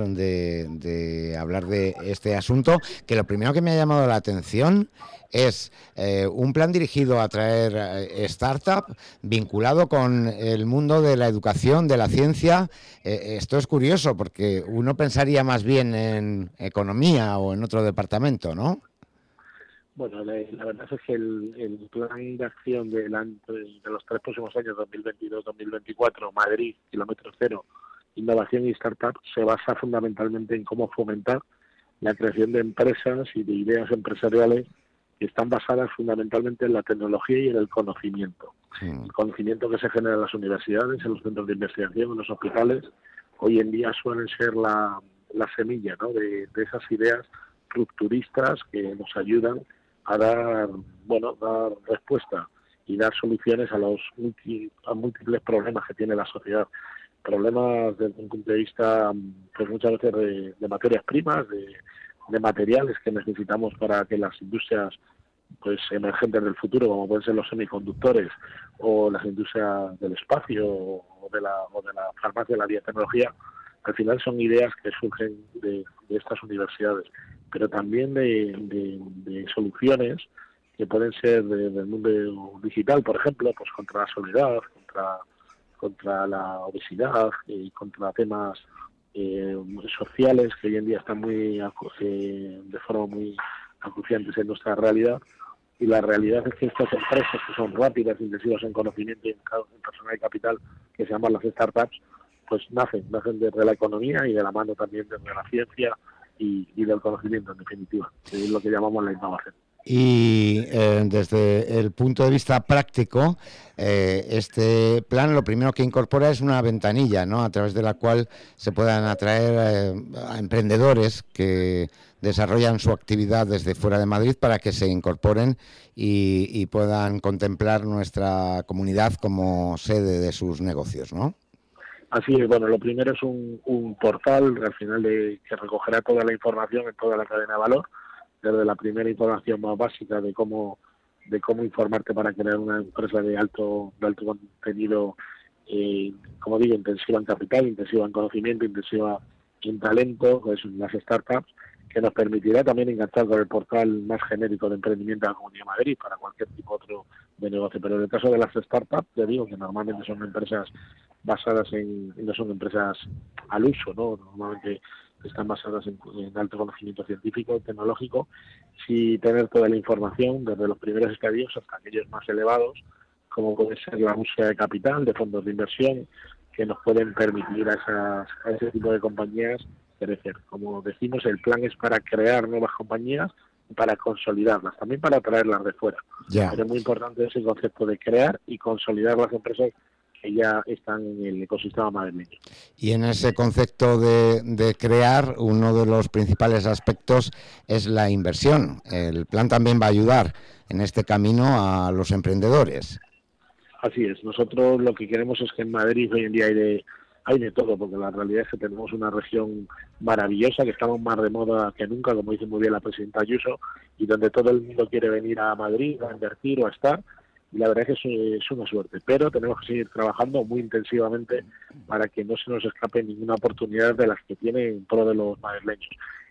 [SPEAKER 2] de hablar de este asunto, que lo primero que me ha llamado la atención es un plan dirigido a atraer startup vinculado con el mundo de la educación, de la ciencia. Esto es curioso porque uno pensaría más bien en economía o en otro departamento, ¿no?
[SPEAKER 15] Bueno, la verdad es que el plan de acción de los 3 próximos años, 2022-2024, Madrid, Kilómetro Cero, Innovación y Startup, se basa fundamentalmente en cómo fomentar la creación de empresas y de ideas empresariales que están basadas fundamentalmente en la tecnología y en el conocimiento. El conocimiento que se genera en las universidades, en los centros de investigación, en los hospitales, hoy en día suelen ser la semilla, ¿no?, de esas ideas rupturistas que nos ayudan a dar respuesta y dar soluciones a los múltiples problemas que tiene la sociedad. Problemas desde un punto de vista, pues muchas veces de materias primas, de materiales que necesitamos para que las industrias pues emergentes del futuro, como pueden ser los semiconductores o las industrias del espacio o de la farmacia, de la biotecnología, al final son ideas que surgen de estas universidades, pero también de soluciones que pueden ser del mundo digital, por ejemplo, pues contra la soledad, contra la obesidad y contra temas sociales que hoy en día están de forma muy acuciantes en nuestra realidad. Y la realidad es que estas empresas que son rápidas, intensivas en conocimiento y en personal y capital, que se llaman las startups, pues nacen desde la economía y de la mano también desde la ciencia y del conocimiento, en definitiva, que es lo que llamamos la innovación.
[SPEAKER 2] Y desde el punto de vista práctico, este plan lo primero que incorpora es una ventanilla, ¿no?, a través de la cual se puedan atraer a emprendedores que desarrollan su actividad desde fuera de Madrid para que se incorporen y puedan contemplar nuestra comunidad como sede de sus negocios, ¿no?
[SPEAKER 15] Así es, bueno, lo primero es un portal al final que recogerá toda la información en toda la cadena de valor, desde la primera información más básica de cómo informarte para crear una empresa de alto contenido, como digo, intensiva en capital, intensiva en conocimiento, intensiva en talento, pues las startups, que nos permitirá también enganchar con el portal más genérico de emprendimiento de la Comunidad de Madrid para cualquier tipo otro de negocio. Pero en el caso de las startups, te digo que normalmente son empresas basadas no son empresas al uso, ¿no? Normalmente están basadas en alto conocimiento científico, tecnológico, sí tener toda la información desde los primeros estadios hasta aquellos más elevados, como puede ser la búsqueda de capital, de fondos de inversión, que nos pueden permitir a ese tipo de compañías crecer. Como decimos, el plan es para crear nuevas compañías y para consolidarlas, también para traerlas de fuera.
[SPEAKER 2] Ya.
[SPEAKER 15] Pero es muy importante ese concepto de crear y consolidar las empresas que ya están en el ecosistema madrileño.
[SPEAKER 2] Y en ese concepto de crear, uno de los principales aspectos es la inversión. El plan también va a ayudar en este camino a los emprendedores.
[SPEAKER 15] Así es. Nosotros lo que queremos es que en Madrid hoy en día hay de todo, porque la realidad es que tenemos una región maravillosa, que estamos más de moda que nunca, como dice muy bien la presidenta Ayuso, y donde todo el mundo quiere venir a Madrid a invertir o a estar. Y la verdad es que es una suerte, pero tenemos que seguir trabajando muy intensivamente para que no se nos escape ninguna oportunidad de las que tiene en pro de los madrileños.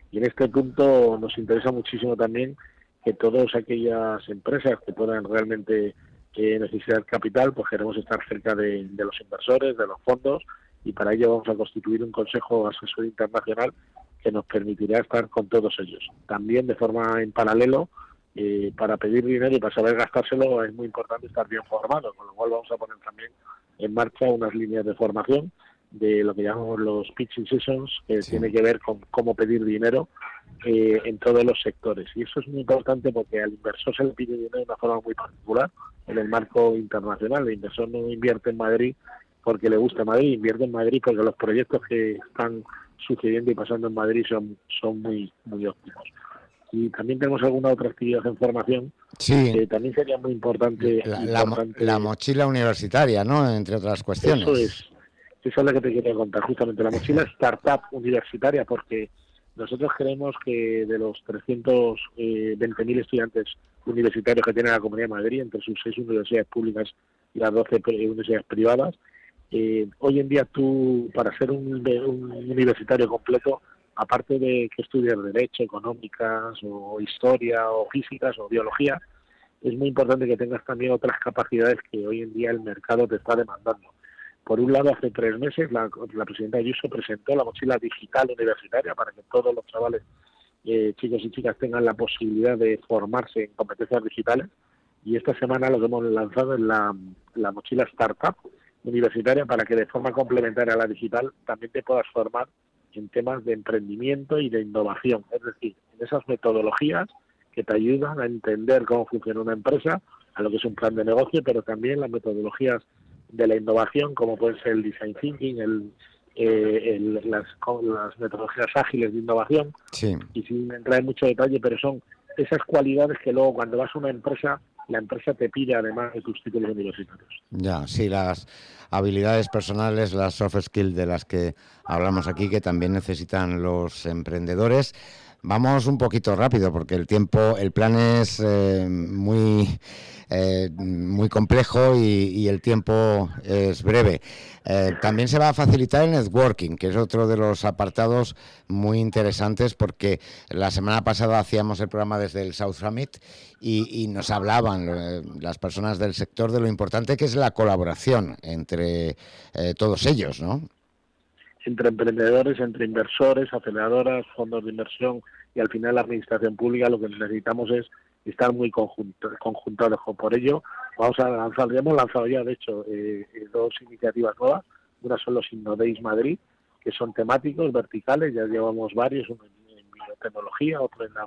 [SPEAKER 15] Y en este punto nos interesa muchísimo también que todas aquellas empresas que puedan realmente necesitar capital, pues queremos estar cerca de los inversores, de los fondos, y para ello vamos a constituir un consejo asesor internacional que nos permitirá estar con todos ellos. También de forma en paralelo, para pedir dinero y para saber gastárselo es muy importante estar bien formado, con lo cual vamos a poner también en marcha unas líneas de formación de lo que llamamos los pitching sessions, que tiene que ver con cómo pedir dinero en todos los sectores. Y eso es muy importante porque al inversor se le pide dinero de una forma muy particular en el marco internacional. El inversor no invierte en Madrid porque le gusta Madrid, invierte en Madrid porque los proyectos que están sucediendo y pasando en Madrid son muy, muy óptimos. Y también tenemos alguna otra actividad en formación que también sería muy importante.
[SPEAKER 2] La mochila universitaria, ¿no? Entre otras cuestiones.
[SPEAKER 15] Eso es lo que te quería contar, justamente la mochila Startup universitaria, porque nosotros creemos que de los 320.000 estudiantes universitarios que tiene la Comunidad de Madrid, entre sus 6 universidades públicas y las 12 universidades privadas, hoy en día tú, para ser un universitario completo, aparte de que estudias Derecho, Económicas, o Historia, o Físicas, o Biología, es muy importante que tengas también otras capacidades que hoy en día el mercado te está demandando. Por un lado, hace 3 meses la presidenta Ayuso presentó la mochila digital universitaria para que todos los chavales, chicos y chicas, tengan la posibilidad de formarse en competencias digitales. Y esta semana lo que hemos lanzado es la mochila Startup universitaria para que de forma complementaria a la digital también te puedas formar en temas de emprendimiento y de innovación. Es decir, en esas metodologías que te ayudan a entender cómo funciona una empresa, a lo que es un plan de negocio, pero también las metodologías de la innovación, como pueden ser el design thinking, las metodologías ágiles de innovación, y sin entrar en mucho detalle, pero son esas cualidades que luego cuando vas a una empresa, la empresa te pide además de tus títulos universitarios.
[SPEAKER 2] Ya, sí, las habilidades personales, las soft skills de las que hablamos aquí, que también necesitan los emprendedores. Vamos un poquito rápido porque el plan es muy complejo y el tiempo es breve. También se va a facilitar el networking, que es otro de los apartados muy interesantes, porque la semana pasada hacíamos el programa desde el South Summit y nos hablaban las personas del sector de lo importante que es la colaboración entre todos ellos, ¿no?
[SPEAKER 15] Entre emprendedores, entre inversores, aceleradoras, fondos de inversión y al final la administración pública, lo que necesitamos es estar muy conjuntados. Por ello, vamos a lanzar, ya hemos lanzado ya, de hecho, 2 iniciativas nuevas. Una son los InnoDays Madrid, que son temáticos, verticales, ya llevamos varios, uno en biotecnología, otro en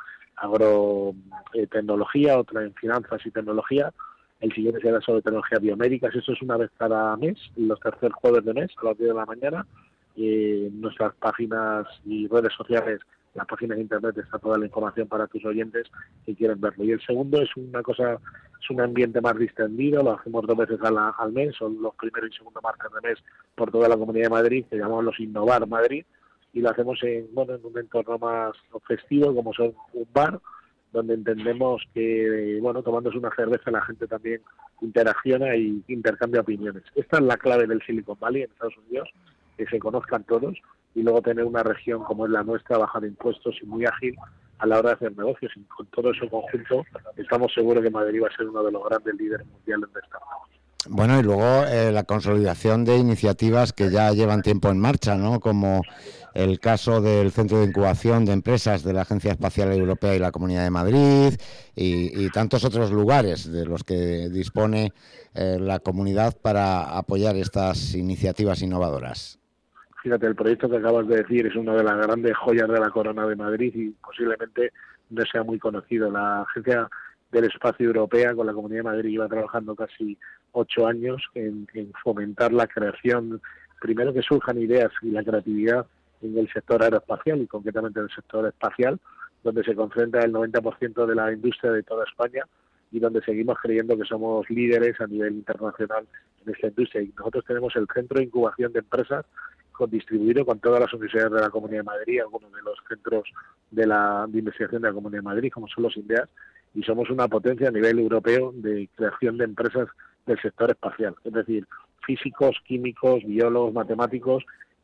[SPEAKER 15] agrotecnología, otro en finanzas y tecnología. El siguiente será sobre tecnologías biomédicas. Eso es una vez cada mes, los tercer jueves de mes, a las 10 de la mañana. En nuestras páginas y redes sociales, las páginas de internet, está toda la información para tus oyentes que quieren verlo. Y el segundo es un ambiente más distendido, lo hacemos 2 veces al mes, son los primeros y segundo martes de mes por toda la Comunidad de Madrid, que llamamos los Innovar Madrid, y lo hacemos en un entorno más festivo, como son un bar, donde entendemos que, tomándose una cerveza la gente también interacciona y intercambia opiniones. Esta es la clave del Silicon Valley en Estados Unidos, que se conozcan todos y luego tener una región como es la nuestra, baja de impuestos y muy ágil a la hora de hacer negocios. Y con todo eso conjunto, estamos seguros que Madrid va a ser uno de los grandes líderes mundiales de startups.
[SPEAKER 2] Bueno, y luego la consolidación de iniciativas que ya llevan tiempo en marcha, ¿no? Como el caso del Centro de Incubación de Empresas de la Agencia Espacial Europea y la Comunidad de Madrid y tantos otros lugares de los que dispone la comunidad para apoyar estas iniciativas innovadoras.
[SPEAKER 15] Fíjate, el proyecto que acabas de decir es una de las grandes joyas de la corona de Madrid y posiblemente no sea muy conocido. La Agencia del Espacio Europea con la Comunidad de Madrid lleva trabajando casi 8 años en fomentar la creación, primero que surjan ideas y la creatividad en el sector aeroespacial y concretamente en el sector espacial, donde se concentra el 90% de la industria de toda España y donde seguimos creyendo que somos líderes a nivel internacional en esta industria. Y nosotros tenemos el Centro de Incubación de Empresas distribuido con todas las universidades de la Comunidad de Madrid, algunos de los centros de investigación de la Comunidad de Madrid, como son los INDEAS, y somos una potencia a nivel europeo de creación de empresas del sector espacial, es decir, físicos, químicos, biólogos, matemáticos,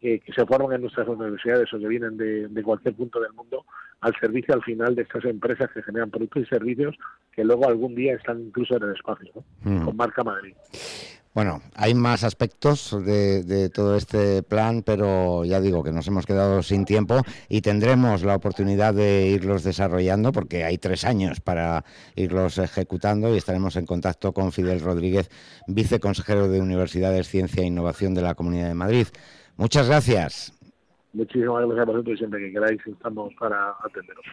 [SPEAKER 15] que se forman en nuestras universidades o que vienen de cualquier punto del mundo, al servicio al final de estas empresas que generan productos y servicios que luego algún día están incluso en el espacio, ¿no? Con marca Madrid.
[SPEAKER 2] Bueno, hay más aspectos de todo este plan, pero ya digo que nos hemos quedado sin tiempo y tendremos la oportunidad de irlos desarrollando porque hay 3 años para irlos ejecutando y estaremos en contacto con Fidel Rodríguez, viceconsejero de Universidades, Ciencia e Innovación de la Comunidad de Madrid. Muchas gracias.
[SPEAKER 15] Muchísimas gracias a vosotros y siempre que queráis estamos para atenderos.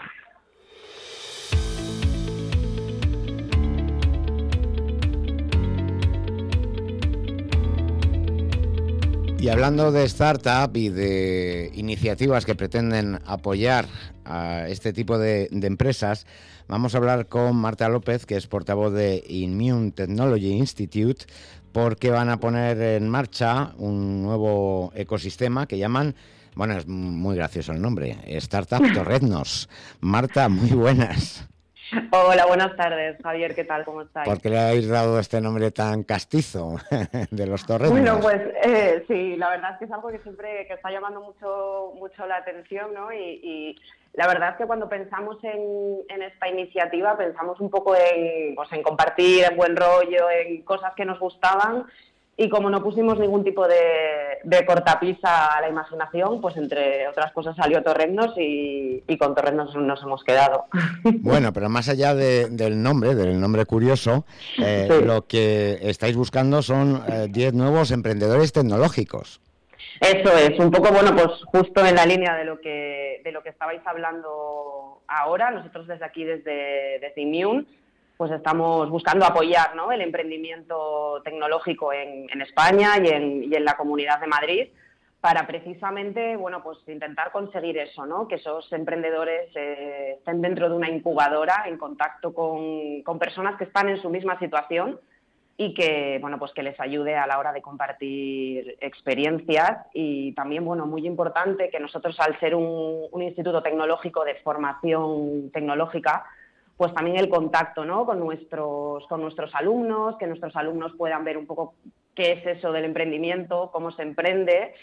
[SPEAKER 2] Y hablando de startup y de iniciativas que pretenden apoyar a este tipo de empresas, vamos a hablar con Marta López, que es portavoz de Immune Technology Institute, porque van a poner en marcha un nuevo ecosistema que llaman, bueno, es muy gracioso el nombre, Startup Torreznos. Marta, muy buenas.
[SPEAKER 16] Hola, buenas tardes, Javier, ¿qué tal? ¿Cómo estáis?
[SPEAKER 2] ¿Por qué le habéis dado este nombre tan castizo de los torreznos?
[SPEAKER 16] Bueno, pues sí, la verdad es que es algo que siempre está llamando mucho la atención, ¿no? Y la verdad es que cuando pensamos en esta iniciativa pensamos un poco en compartir, en buen rollo, en cosas que nos gustaban. Y como no pusimos ningún tipo de cortapisa a la imaginación, pues entre otras cosas salió Torreznos y con Torreznos nos hemos quedado.
[SPEAKER 2] Bueno, pero más allá del nombre curioso, sí, lo que estáis buscando son 10 nuevos emprendedores tecnológicos.
[SPEAKER 16] Eso es, un poco, bueno, pues justo en la línea de lo que estabais hablando ahora. Nosotros desde aquí, desde Immune, pues estamos buscando apoyar, ¿no?, el emprendimiento tecnológico en España y en la Comunidad de Madrid para precisamente, bueno, pues intentar conseguir eso, ¿no?, que esos emprendedores estén dentro de una incubadora en contacto con personas que están en su misma situación y que, bueno, pues que les ayude a la hora de compartir experiencias. Y también, bueno, muy importante que nosotros, al ser un instituto tecnológico de formación tecnológica, pues también el contacto, ¿no?, con nuestros alumnos, que nuestros alumnos puedan ver un poco qué es eso del emprendimiento, cómo se emprende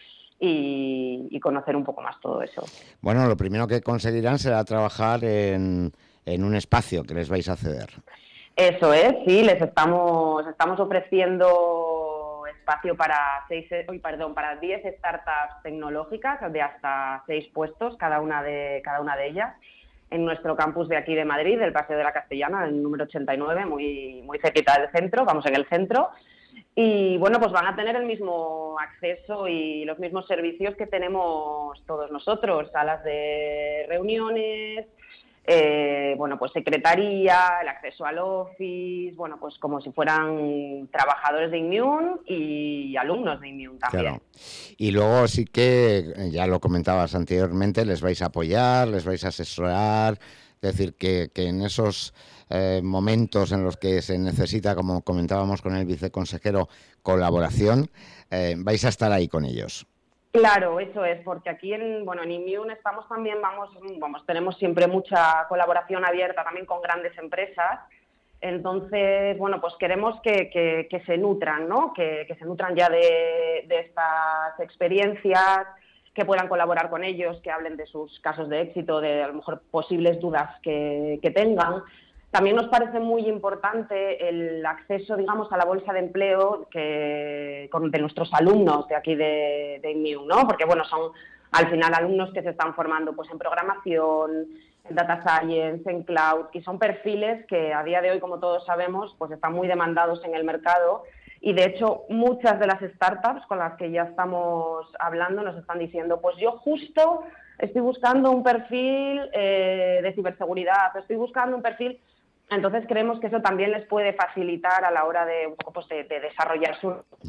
[SPEAKER 16] y conocer un poco más todo eso.
[SPEAKER 2] Bueno, lo primero que conseguirán será trabajar en un espacio que les vais a ceder.
[SPEAKER 16] Eso es, sí, les estamos ofreciendo espacio para 10 startups tecnológicas de hasta 6 puestos, cada una de ellas, en nuestro campus de aquí de Madrid, del Paseo de la Castellana, el número 89, muy cerquita del centro, vamos en el centro. Y bueno, pues van a tener el mismo acceso y los mismos servicios que tenemos todos nosotros, salas de reuniones, bueno, pues secretaría, el acceso al office, bueno, pues como si fueran trabajadores de Immune y alumnos de Immune también.
[SPEAKER 2] Claro. Y luego sí que, ya lo comentabas anteriormente, les vais a apoyar, les vais a asesorar, es decir, que en esos momentos en los que se necesita, como comentábamos con el viceconsejero, colaboración, vais a estar ahí con ellos.
[SPEAKER 16] Claro, eso es, porque aquí en Immune estamos también, tenemos siempre mucha colaboración abierta también con grandes empresas. Entonces, bueno, pues queremos que se nutran, ¿no?, que se nutran ya de estas experiencias, que puedan colaborar con ellos, que hablen de sus casos de éxito, de a lo mejor posibles dudas que tengan. También nos parece muy importante el acceso, digamos, a la bolsa de empleo de nuestros alumnos de aquí de Immune, ¿no? Porque, bueno, son al final alumnos que se están formando pues en programación, en data science, en cloud, y son perfiles que a día de hoy, como todos sabemos, pues están muy demandados en el mercado. Y de hecho, muchas de las startups con las que ya estamos hablando nos están diciendo, pues yo justo estoy buscando un perfil de ciberseguridad, estoy buscando un perfil. Entonces creemos que eso también les puede facilitar a la hora de un poco pues de desarrollar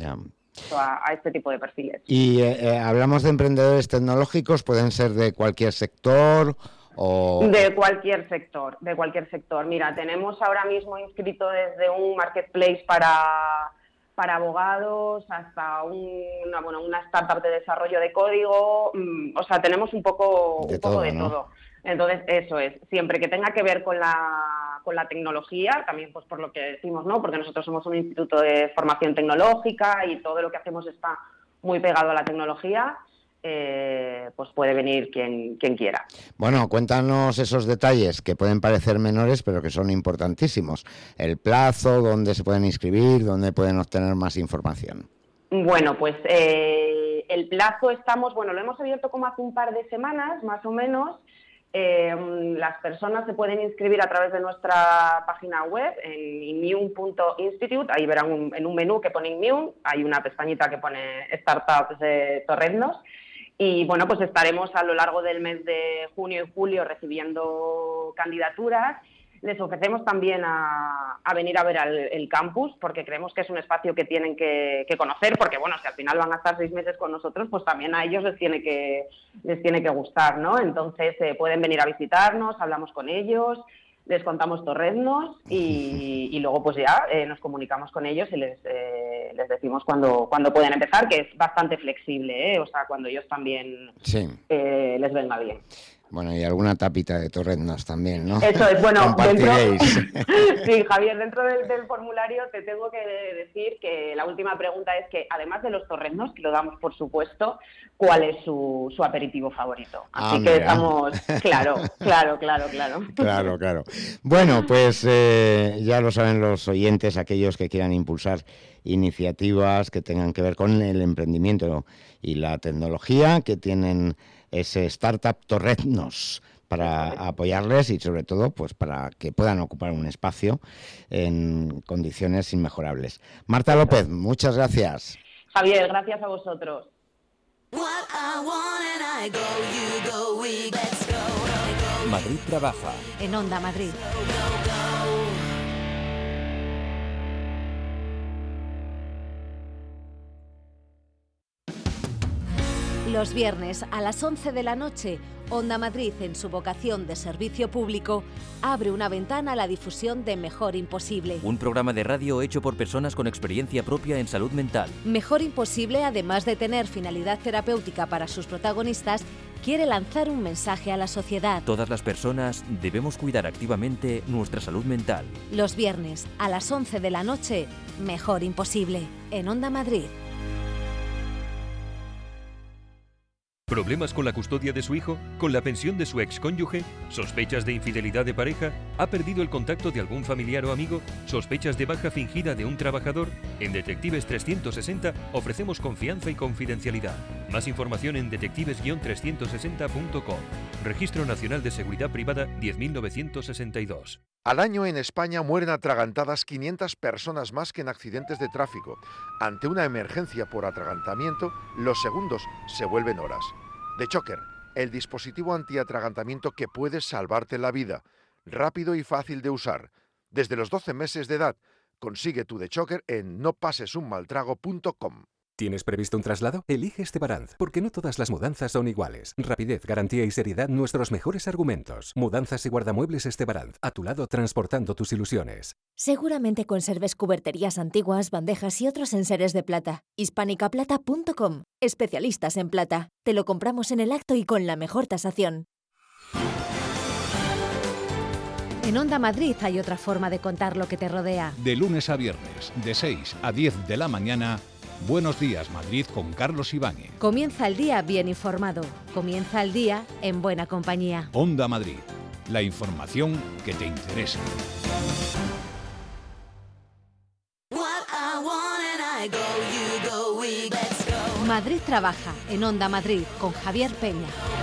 [SPEAKER 16] a este tipo de perfiles.
[SPEAKER 2] Y hablamos de emprendedores tecnológicos, pueden ser de cualquier sector o...
[SPEAKER 16] De cualquier sector. Mira, tenemos ahora mismo inscrito desde un marketplace para abogados hasta una startup de desarrollo de código, o sea, tenemos un poco de todo. Entonces, eso es, siempre que tenga que ver con la tecnología, también pues por lo que decimos, ¿no?, porque nosotros somos un instituto de formación tecnológica y todo lo que hacemos está muy pegado a la tecnología. pues puede venir quien quiera.
[SPEAKER 2] Bueno, cuéntanos esos detalles que pueden parecer menores, pero que son importantísimos. El plazo, dónde se pueden inscribir, dónde pueden obtener más información.
[SPEAKER 16] Bueno, pues el plazo lo hemos abierto como hace un par de semanas, más o menos. Las personas se pueden inscribir a través de nuestra página web en immune.institute. Ahí verán en un menú que pone Immune, hay una pestañita que pone Startups Torrednos. Y bueno, pues estaremos a lo largo del mes de junio y julio recibiendo candidaturas. Les ofrecemos también a venir a ver el campus, porque creemos que es un espacio que tienen que conocer, porque bueno, si al final van a estar 6 meses con nosotros, pues también a ellos les tiene que gustar, ¿no? Entonces pueden venir a visitarnos, hablamos con ellos, les contamos Torrednos y luego pues ya nos comunicamos con ellos y les decimos cuándo pueden empezar, que es bastante flexible, o sea, cuando ellos también les venga bien.
[SPEAKER 2] Bueno, y alguna tapita de Torrednos también, ¿no?
[SPEAKER 16] Eso es, bueno, sí, Javier, dentro del formulario te tengo que decir que la última pregunta es que, además de los Torrednos, que lo damos por supuesto, ¿cuál es su aperitivo favorito? Así que estamos... Claro.
[SPEAKER 2] Claro. Bueno, pues ya lo saben los oyentes, aquellos que quieran impulsar iniciativas que tengan que ver con el emprendimiento y la tecnología, que tienen ese Startup Torrednos para apoyarles y sobre todo pues para que puedan ocupar un espacio en condiciones inmejorables. Marta López, muchas gracias.
[SPEAKER 16] Javier, gracias a vosotros.
[SPEAKER 1] Madrid trabaja.
[SPEAKER 7] En Onda Madrid. Los viernes a las 11 de la noche, Onda Madrid, en su vocación de servicio público, abre una ventana a la difusión de Mejor Imposible.
[SPEAKER 1] Un programa de radio hecho por personas con experiencia propia en salud mental.
[SPEAKER 7] Mejor Imposible, además de tener finalidad terapéutica para sus protagonistas, quiere lanzar un mensaje a la sociedad.
[SPEAKER 1] Todas las personas debemos cuidar activamente nuestra salud mental.
[SPEAKER 7] Los viernes a las 11 de la noche, Mejor Imposible, en Onda Madrid.
[SPEAKER 14] ¿Problemas con la custodia de su hijo? ¿Con la pensión de su excónyuge? ¿Sospechas de infidelidad de pareja? ¿Ha perdido el contacto de algún familiar o amigo? ¿Sospechas de baja fingida de un trabajador? En Detectives 360 ofrecemos confianza y confidencialidad. Más información en detectives-360.com. Registro Nacional de Seguridad Privada 10.962.
[SPEAKER 17] Al año en España mueren atragantadas 500 personas más que en accidentes de tráfico. Ante una emergencia por atragantamiento, los segundos se vuelven horas. DeChocker, el dispositivo antiatragantamiento que puede salvarte la vida. Rápido y fácil de usar. Desde los 12 meses de edad, consigue tu DeChocker en nopasesunmaltrago.com.
[SPEAKER 18] ¿Tienes previsto un traslado? Elige Estebaranz, porque no todas las mudanzas son iguales. Rapidez, garantía y seriedad, nuestros mejores argumentos. Mudanzas y guardamuebles Estebaranz, a tu lado transportando tus ilusiones.
[SPEAKER 19] Seguramente conserves cuberterías antiguas, bandejas y otros enseres de plata. hispanicaplata.com. Especialistas en plata. Te lo compramos en el acto y con la mejor tasación.
[SPEAKER 7] En Onda Madrid hay otra forma de contar lo que te rodea.
[SPEAKER 20] De lunes a viernes, de 6 a 10 de la mañana... Buenos días, Madrid, con Carlos Ibáñez.
[SPEAKER 7] Comienza el día bien informado. Comienza el día en buena compañía.
[SPEAKER 20] Onda Madrid, la información que te interesa.
[SPEAKER 7] Madrid trabaja en Onda Madrid con Javier Peña.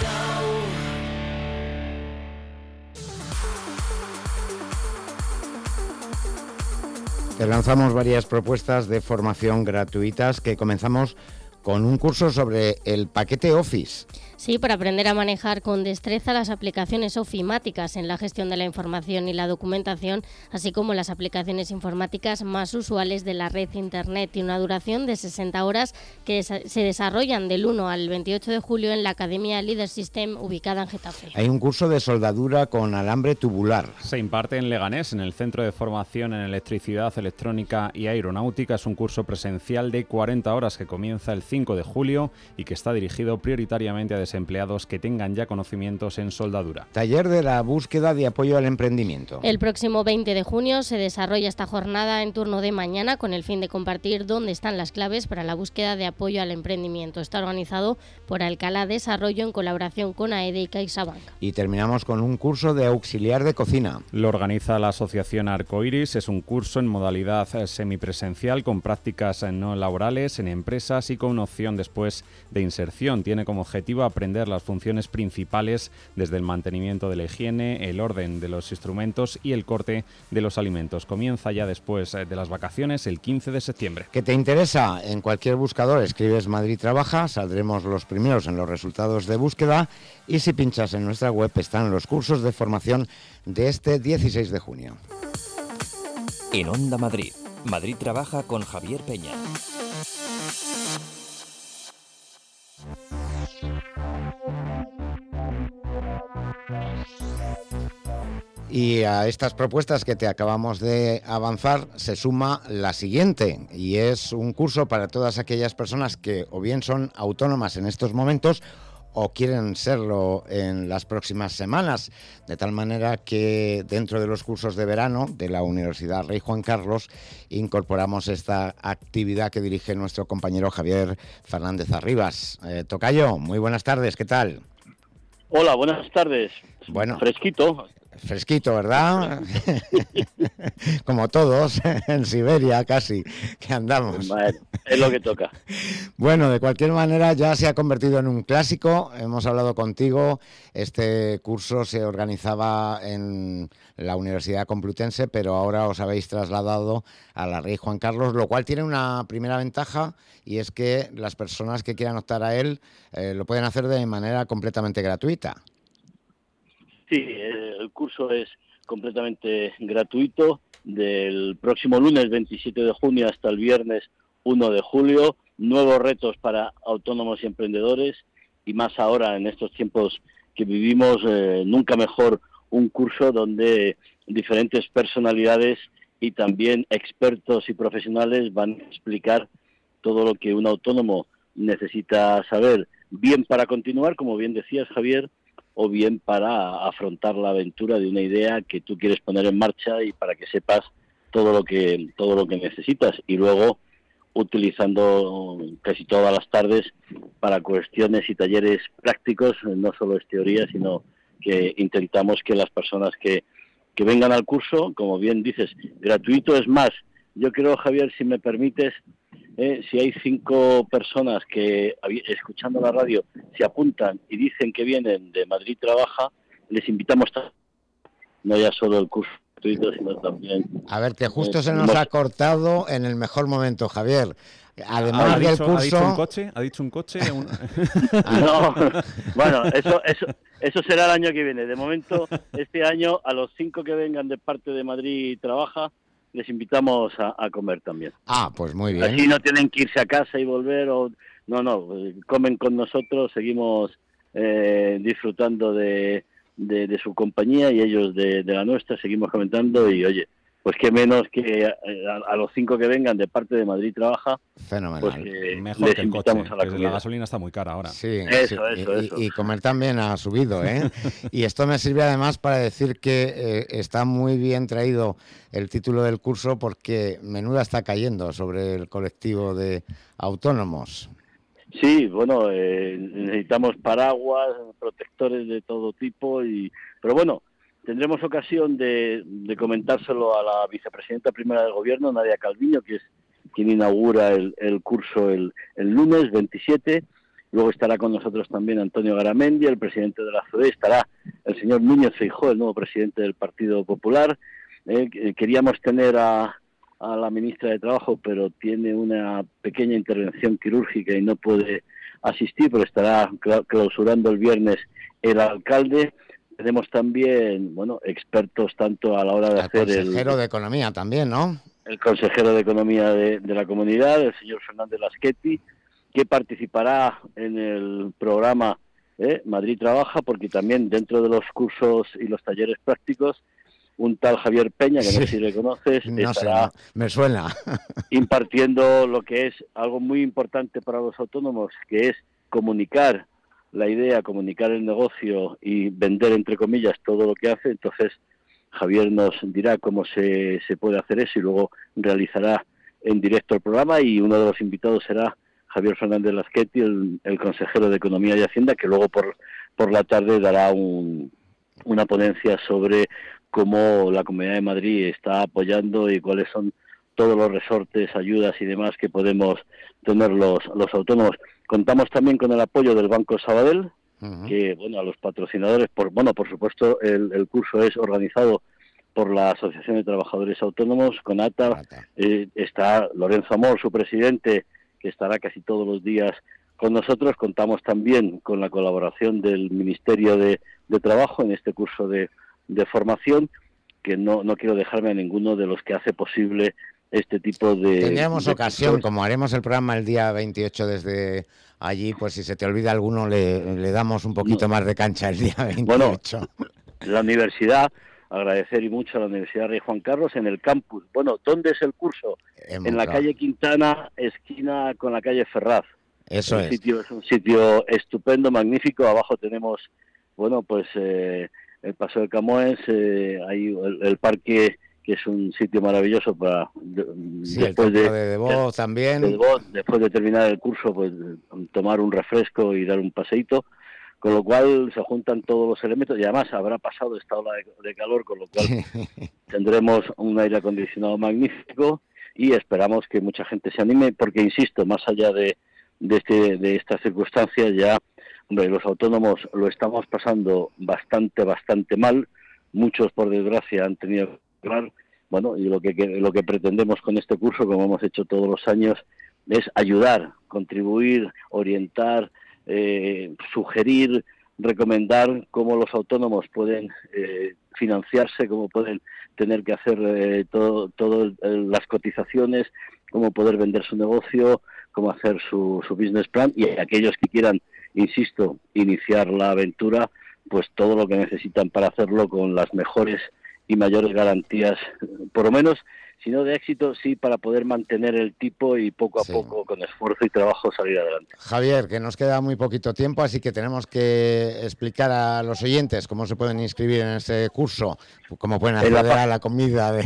[SPEAKER 2] Te lanzamos varias propuestas de formación gratuitas que comenzamos con un curso sobre el paquete Office.
[SPEAKER 3] Sí, para aprender a manejar con destreza las aplicaciones ofimáticas en la gestión de la información y la documentación, así como las aplicaciones informáticas más usuales de la red Internet, y una duración de 60 horas que se desarrollan del 1 al 28 de julio en la Academia Leader System ubicada en Getafe.
[SPEAKER 2] Hay un curso de soldadura con alambre tubular.
[SPEAKER 4] Se imparte en Leganés, en el Centro de Formación en Electricidad, Electrónica y Aeronáutica. Es un curso presencial de 40 horas que comienza el 5 de julio y que está dirigido prioritariamente a desempleados que tengan ya conocimientos en soldadura.
[SPEAKER 2] Taller de la búsqueda de apoyo al emprendimiento.
[SPEAKER 3] El próximo 20 de junio se desarrolla esta jornada en turno de mañana con el fin de compartir dónde están las claves para la búsqueda de apoyo al emprendimiento. Está organizado por Alcalá Desarrollo en colaboración con AEDE y CaixaBank.
[SPEAKER 2] Y terminamos con un curso de auxiliar de cocina.
[SPEAKER 4] Lo organiza la Asociación Arcoiris. Es un curso en modalidad semipresencial con prácticas no laborales en empresas y con opción después de inserción. Tiene como objetivo aprender las funciones principales desde el mantenimiento de la higiene, el orden de los instrumentos y el corte de los alimentos. Comienza ya después de las vacaciones el 15 de septiembre.
[SPEAKER 2] ¿Qué te interesa? En cualquier buscador escribes Madrid Trabaja, saldremos los primeros en los resultados de búsqueda y si pinchas en nuestra web están los cursos de formación de este 16 de junio.
[SPEAKER 1] En Onda Madrid, Madrid Trabaja con Javier Peña.
[SPEAKER 2] Y a estas propuestas que te acabamos de avanzar se suma la siguiente, y es un curso para todas aquellas personas que o bien son autónomas en estos momentos o quieren serlo en las próximas semanas, de tal manera que dentro de los cursos de verano de la Universidad Rey Juan Carlos incorporamos esta actividad que dirige nuestro compañero Javier Fernández Arribas. Tocayo, muy buenas tardes, ¿qué tal?
[SPEAKER 21] Hola, buenas tardes.
[SPEAKER 2] Bueno,
[SPEAKER 21] fresquito,
[SPEAKER 2] ¿verdad? Como todos en Siberia casi, que andamos.
[SPEAKER 21] Bueno, es lo que toca.
[SPEAKER 2] Bueno, de cualquier manera ya se ha convertido en un clásico. Hemos hablado contigo. Este curso se organizaba en la Universidad Complutense, pero ahora os habéis trasladado a la Rey Juan Carlos, lo cual tiene una primera ventaja, y es que las personas que quieran optar a él lo pueden hacer de manera completamente gratuita.
[SPEAKER 21] Sí, el curso es completamente gratuito del próximo lunes 27 de junio hasta el viernes 1 de julio. Nuevos retos para autónomos y emprendedores, y más ahora en estos tiempos que vivimos, nunca mejor un curso donde diferentes personalidades y también expertos y profesionales van a explicar todo lo que un autónomo necesita saber, bien para continuar, como bien decías, Javier, o bien para afrontar la aventura de una idea que tú quieres poner en marcha, y para que sepas todo lo que necesitas, y luego utilizando casi todas las tardes para cuestiones y talleres prácticos. No solo es teoría, sino que intentamos que las personas que vengan al curso, como bien dices, gratuito. Es más, yo creo, Javier, si me permites, si hay 5 personas que, escuchando la radio, se apuntan y dicen que vienen de Madrid Trabaja, les invitamos no ya solo el curso gratuito, sino también...
[SPEAKER 2] A ver, que justo se nos ha cortado en el mejor momento, Javier. Además del curso...
[SPEAKER 4] ¿Ha dicho un coche?
[SPEAKER 21] No, bueno, eso será el año que viene. De momento, este año, a los 5 que vengan de parte de Madrid Trabaja, les invitamos a comer también.
[SPEAKER 2] Ah, pues muy bien.
[SPEAKER 21] Así no tienen que irse a casa y volver, no, comen con nosotros, seguimos disfrutando de su compañía, y ellos de la nuestra, seguimos comentando, y oye, pues qué menos que a los 5 que vengan de parte de Madrid Trabaja.
[SPEAKER 2] Fenomenal.
[SPEAKER 21] Pues que
[SPEAKER 4] mejor que el coche,
[SPEAKER 21] a la
[SPEAKER 4] gasolina está muy cara ahora.
[SPEAKER 2] Sí,
[SPEAKER 21] eso.
[SPEAKER 2] Y comer también ha subido, ¿eh? Y esto me sirve además para decir que está muy bien traído el título del curso, porque menuda está cayendo sobre el colectivo de autónomos.
[SPEAKER 21] Sí, bueno, necesitamos paraguas, protectores de todo tipo, pero bueno, tendremos ocasión de comentárselo a la vicepresidenta primera del Gobierno, Nadia Calviño, que es quien inaugura el curso el lunes 27. Luego estará con nosotros también Antonio Garamendi, el presidente de la COE. Estará el señor Núñez Feijóo, el nuevo presidente del Partido Popular. Queríamos tener a la ministra de Trabajo, pero tiene una pequeña intervención quirúrgica y no puede asistir, pero estará clausurando el viernes el alcalde. Tenemos también, expertos tanto a la hora de hacer
[SPEAKER 2] el consejero de Economía también, ¿no?
[SPEAKER 21] El consejero de Economía de la comunidad, el señor Fernández Laschetti, que participará en el programa Madrid Trabaja, porque también dentro de los cursos y los talleres prácticos, un tal Javier Peña, que no sé si le conoces, estará
[SPEAKER 2] me suena.
[SPEAKER 21] impartiendo lo que es algo muy importante para los autónomos, que es comunicar la idea, comunicar el negocio y vender, entre comillas, todo lo que hace. Entonces Javier nos dirá cómo se puede hacer eso y luego realizará en directo el programa, y uno de los invitados será Javier Fernández Lazqueti, el consejero de Economía y Hacienda, que luego por la tarde dará una ponencia sobre cómo la Comunidad de Madrid está apoyando y cuáles son todos los resortes, ayudas y demás que podemos tener los autónomos. Contamos también con el apoyo del Banco Sabadell, que, bueno, a los patrocinadores, por supuesto, el curso es organizado por la Asociación de Trabajadores Autónomos, con ATA. Está Lorenzo Amor, su presidente, que estará casi todos los días con nosotros. Contamos también con la colaboración del Ministerio de Trabajo en este curso de formación, que no quiero dejarme a ninguno de los que hace posible este tipo de...
[SPEAKER 2] Tendríamos ocasión, como haremos el programa el día 28 desde allí, pues si se te olvida alguno le damos un poquito más de cancha el día 28.
[SPEAKER 21] Bueno, la universidad, agradecer y mucho a la Universidad Rey Juan Carlos en el campus. Bueno, ¿dónde es el curso? En la calle Quintana, esquina con la calle Ferraz.
[SPEAKER 2] Eso es.
[SPEAKER 21] Es un sitio estupendo, magnífico. Abajo tenemos, bueno, pues el Paseo de Camoens, hay el parque, que es un sitio maravilloso para
[SPEAKER 2] después de Debò también.
[SPEAKER 21] Después de terminar el curso, pues tomar un refresco y dar un paseíto, con lo cual se juntan todos los elementos y además habrá pasado esta ola de calor, con lo cual tendremos un aire acondicionado magnífico y esperamos que mucha gente se anime, porque insisto, más allá de estas circunstancias, ya, hombre, los autónomos lo estamos pasando bastante mal. Muchos, por desgracia, han tenido que hablar. Bueno, y lo que pretendemos con este curso, como hemos hecho todos los años, es ayudar, contribuir, orientar, sugerir, recomendar cómo los autónomos pueden financiarse, cómo pueden tener que hacer todas las cotizaciones, cómo poder vender su negocio, cómo hacer su business plan, y aquellos que quieran, insisto, iniciar la aventura, pues todo lo que necesitan para hacerlo con las mejores y mayores garantías, por lo menos, si no de éxito, sí para poder mantener el tipo y poco a poco, con esfuerzo y trabajo, salir adelante.
[SPEAKER 2] Javier, que nos queda muy poquito tiempo, así que tenemos que explicar a los oyentes cómo se pueden inscribir en este curso, cómo pueden acceder a la comida.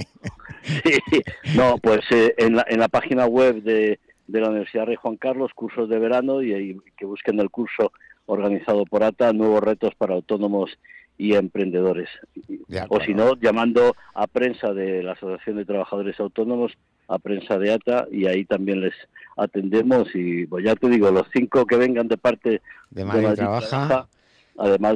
[SPEAKER 21] Sí, no, pues en la página web de la Universidad Rey Juan Carlos, cursos de verano, y ahí que busquen el curso organizado por ATA, nuevos retos para autónomos y emprendedores. O si no, llamando a prensa de la Asociación de Trabajadores Autónomos, a prensa de ATA, y ahí también les atendemos. Y pues ya te digo, los 5 que vengan de parte
[SPEAKER 2] de Madrid Trabaja,
[SPEAKER 21] además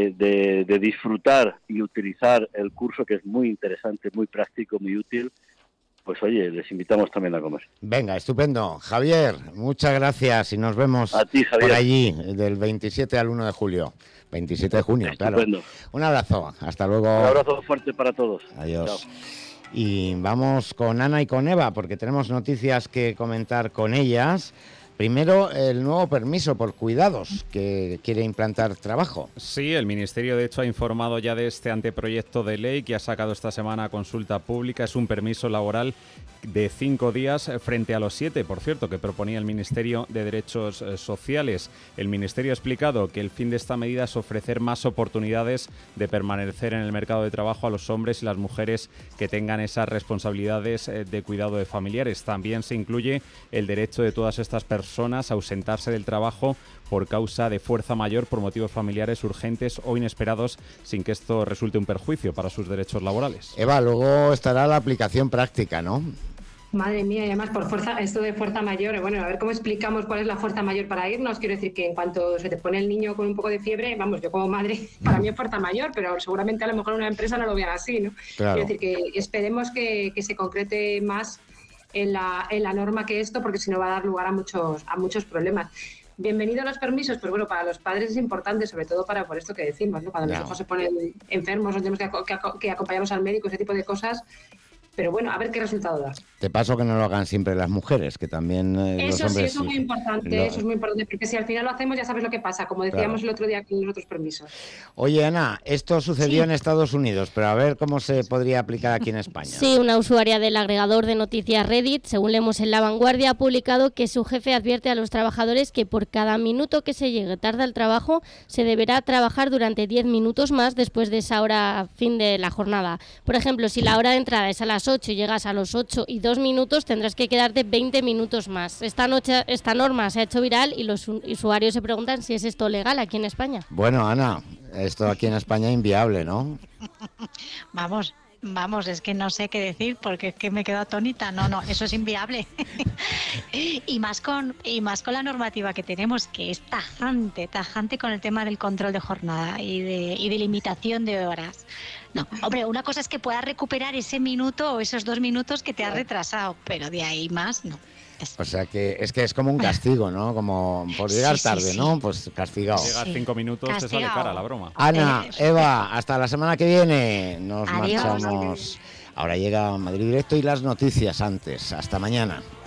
[SPEAKER 21] de disfrutar y utilizar el curso, que es muy interesante, muy práctico, muy útil, pues oye, les invitamos también a comer.
[SPEAKER 2] Venga, estupendo. Javier, muchas gracias y nos vemos
[SPEAKER 21] a ti, Javier,
[SPEAKER 2] por allí, del 27 al 1 de julio. 27 de junio,
[SPEAKER 21] estupendo.
[SPEAKER 2] Claro. Un abrazo, hasta luego.
[SPEAKER 21] Un abrazo fuerte para todos.
[SPEAKER 2] Adiós.
[SPEAKER 21] Chao.
[SPEAKER 2] Y vamos con Ana y con Eva, porque tenemos noticias que comentar con ellas. Primero, el nuevo permiso por cuidados que quiere implantar Trabajo.
[SPEAKER 4] Sí, el Ministerio de hecho ha informado ya de este anteproyecto de ley que ha sacado esta semana a consulta pública. Es un permiso laboral de 5 días frente a los 7, por cierto, que proponía el Ministerio de Derechos Sociales. El Ministerio ha explicado que el fin de esta medida es ofrecer más oportunidades de permanecer en el mercado de trabajo a los hombres y las mujeres que tengan esas responsabilidades de cuidado de familiares. También se incluye el derecho de todas estas personas a ausentarse del trabajo por causa de fuerza mayor por motivos familiares urgentes o inesperados, sin que esto resulte un perjuicio para sus derechos laborales.
[SPEAKER 2] Eva, luego estará la aplicación práctica, ¿no?
[SPEAKER 6] Madre mía, y además por fuerza, esto de fuerza mayor, bueno, a ver cómo explicamos cuál es la fuerza mayor para irnos. Quiero decir que en cuanto se te pone el niño con un poco de fiebre, vamos, yo como madre, para mí es fuerza mayor, pero seguramente a lo mejor una empresa no lo vean así, ¿no?
[SPEAKER 2] Claro.
[SPEAKER 6] Quiero decir que esperemos que se concrete más en la norma que esto, porque si no va a dar lugar a muchos problemas. Bienvenido a los permisos, pues bueno, para los padres es importante, sobre todo por esto que decimos, ¿no? Cuando los hijos se ponen enfermos, o tenemos que acompañarlos al médico, ese tipo de cosas, Pero bueno, a ver qué resultado da.
[SPEAKER 2] Te paso que no lo hagan siempre las mujeres, que también
[SPEAKER 6] eso
[SPEAKER 2] los hombres...
[SPEAKER 6] Sí, eso es muy importante, eso es muy importante, porque si al final lo hacemos ya sabes lo que pasa, como decíamos el otro día con los otros permisos.
[SPEAKER 2] Oye, Ana, esto sucedió en Estados Unidos, pero a ver cómo se podría aplicar aquí en España.
[SPEAKER 3] Sí, una usuaria del agregador de noticias Reddit, según leemos en La Vanguardia, ha publicado que su jefe advierte a los trabajadores que por cada minuto que se llegue tarde al trabajo se deberá trabajar durante 10 minutos más después de esa hora fin de la jornada. Por ejemplo, si la hora de entrada es a las 8 y llegas a los 8 y 2 minutos, tendrás que quedarte 20 minutos más. Esta norma se ha hecho viral y los usuarios se preguntan si es esto legal aquí en España.
[SPEAKER 2] Bueno, Ana, esto aquí en España es inviable, ¿no?
[SPEAKER 5] Vamos, es que no sé qué decir porque es que me quedo atónita. No, eso es inviable. y más con la normativa que tenemos, que es tajante con el tema del control de jornada y de limitación de horas. No, hombre, una cosa es que puedas recuperar ese minuto o esos 2 minutos que te has retrasado, pero de ahí más no.
[SPEAKER 2] O sea que es como un castigo, ¿no? Como por llegar tarde, ¿no? Pues castigado.
[SPEAKER 4] Llegas 5 minutos, te sale cara la broma.
[SPEAKER 2] Ana, Eva, hasta la semana que viene. Nos marchamos. Ahora llega Madrid Directo y las noticias antes. Hasta mañana.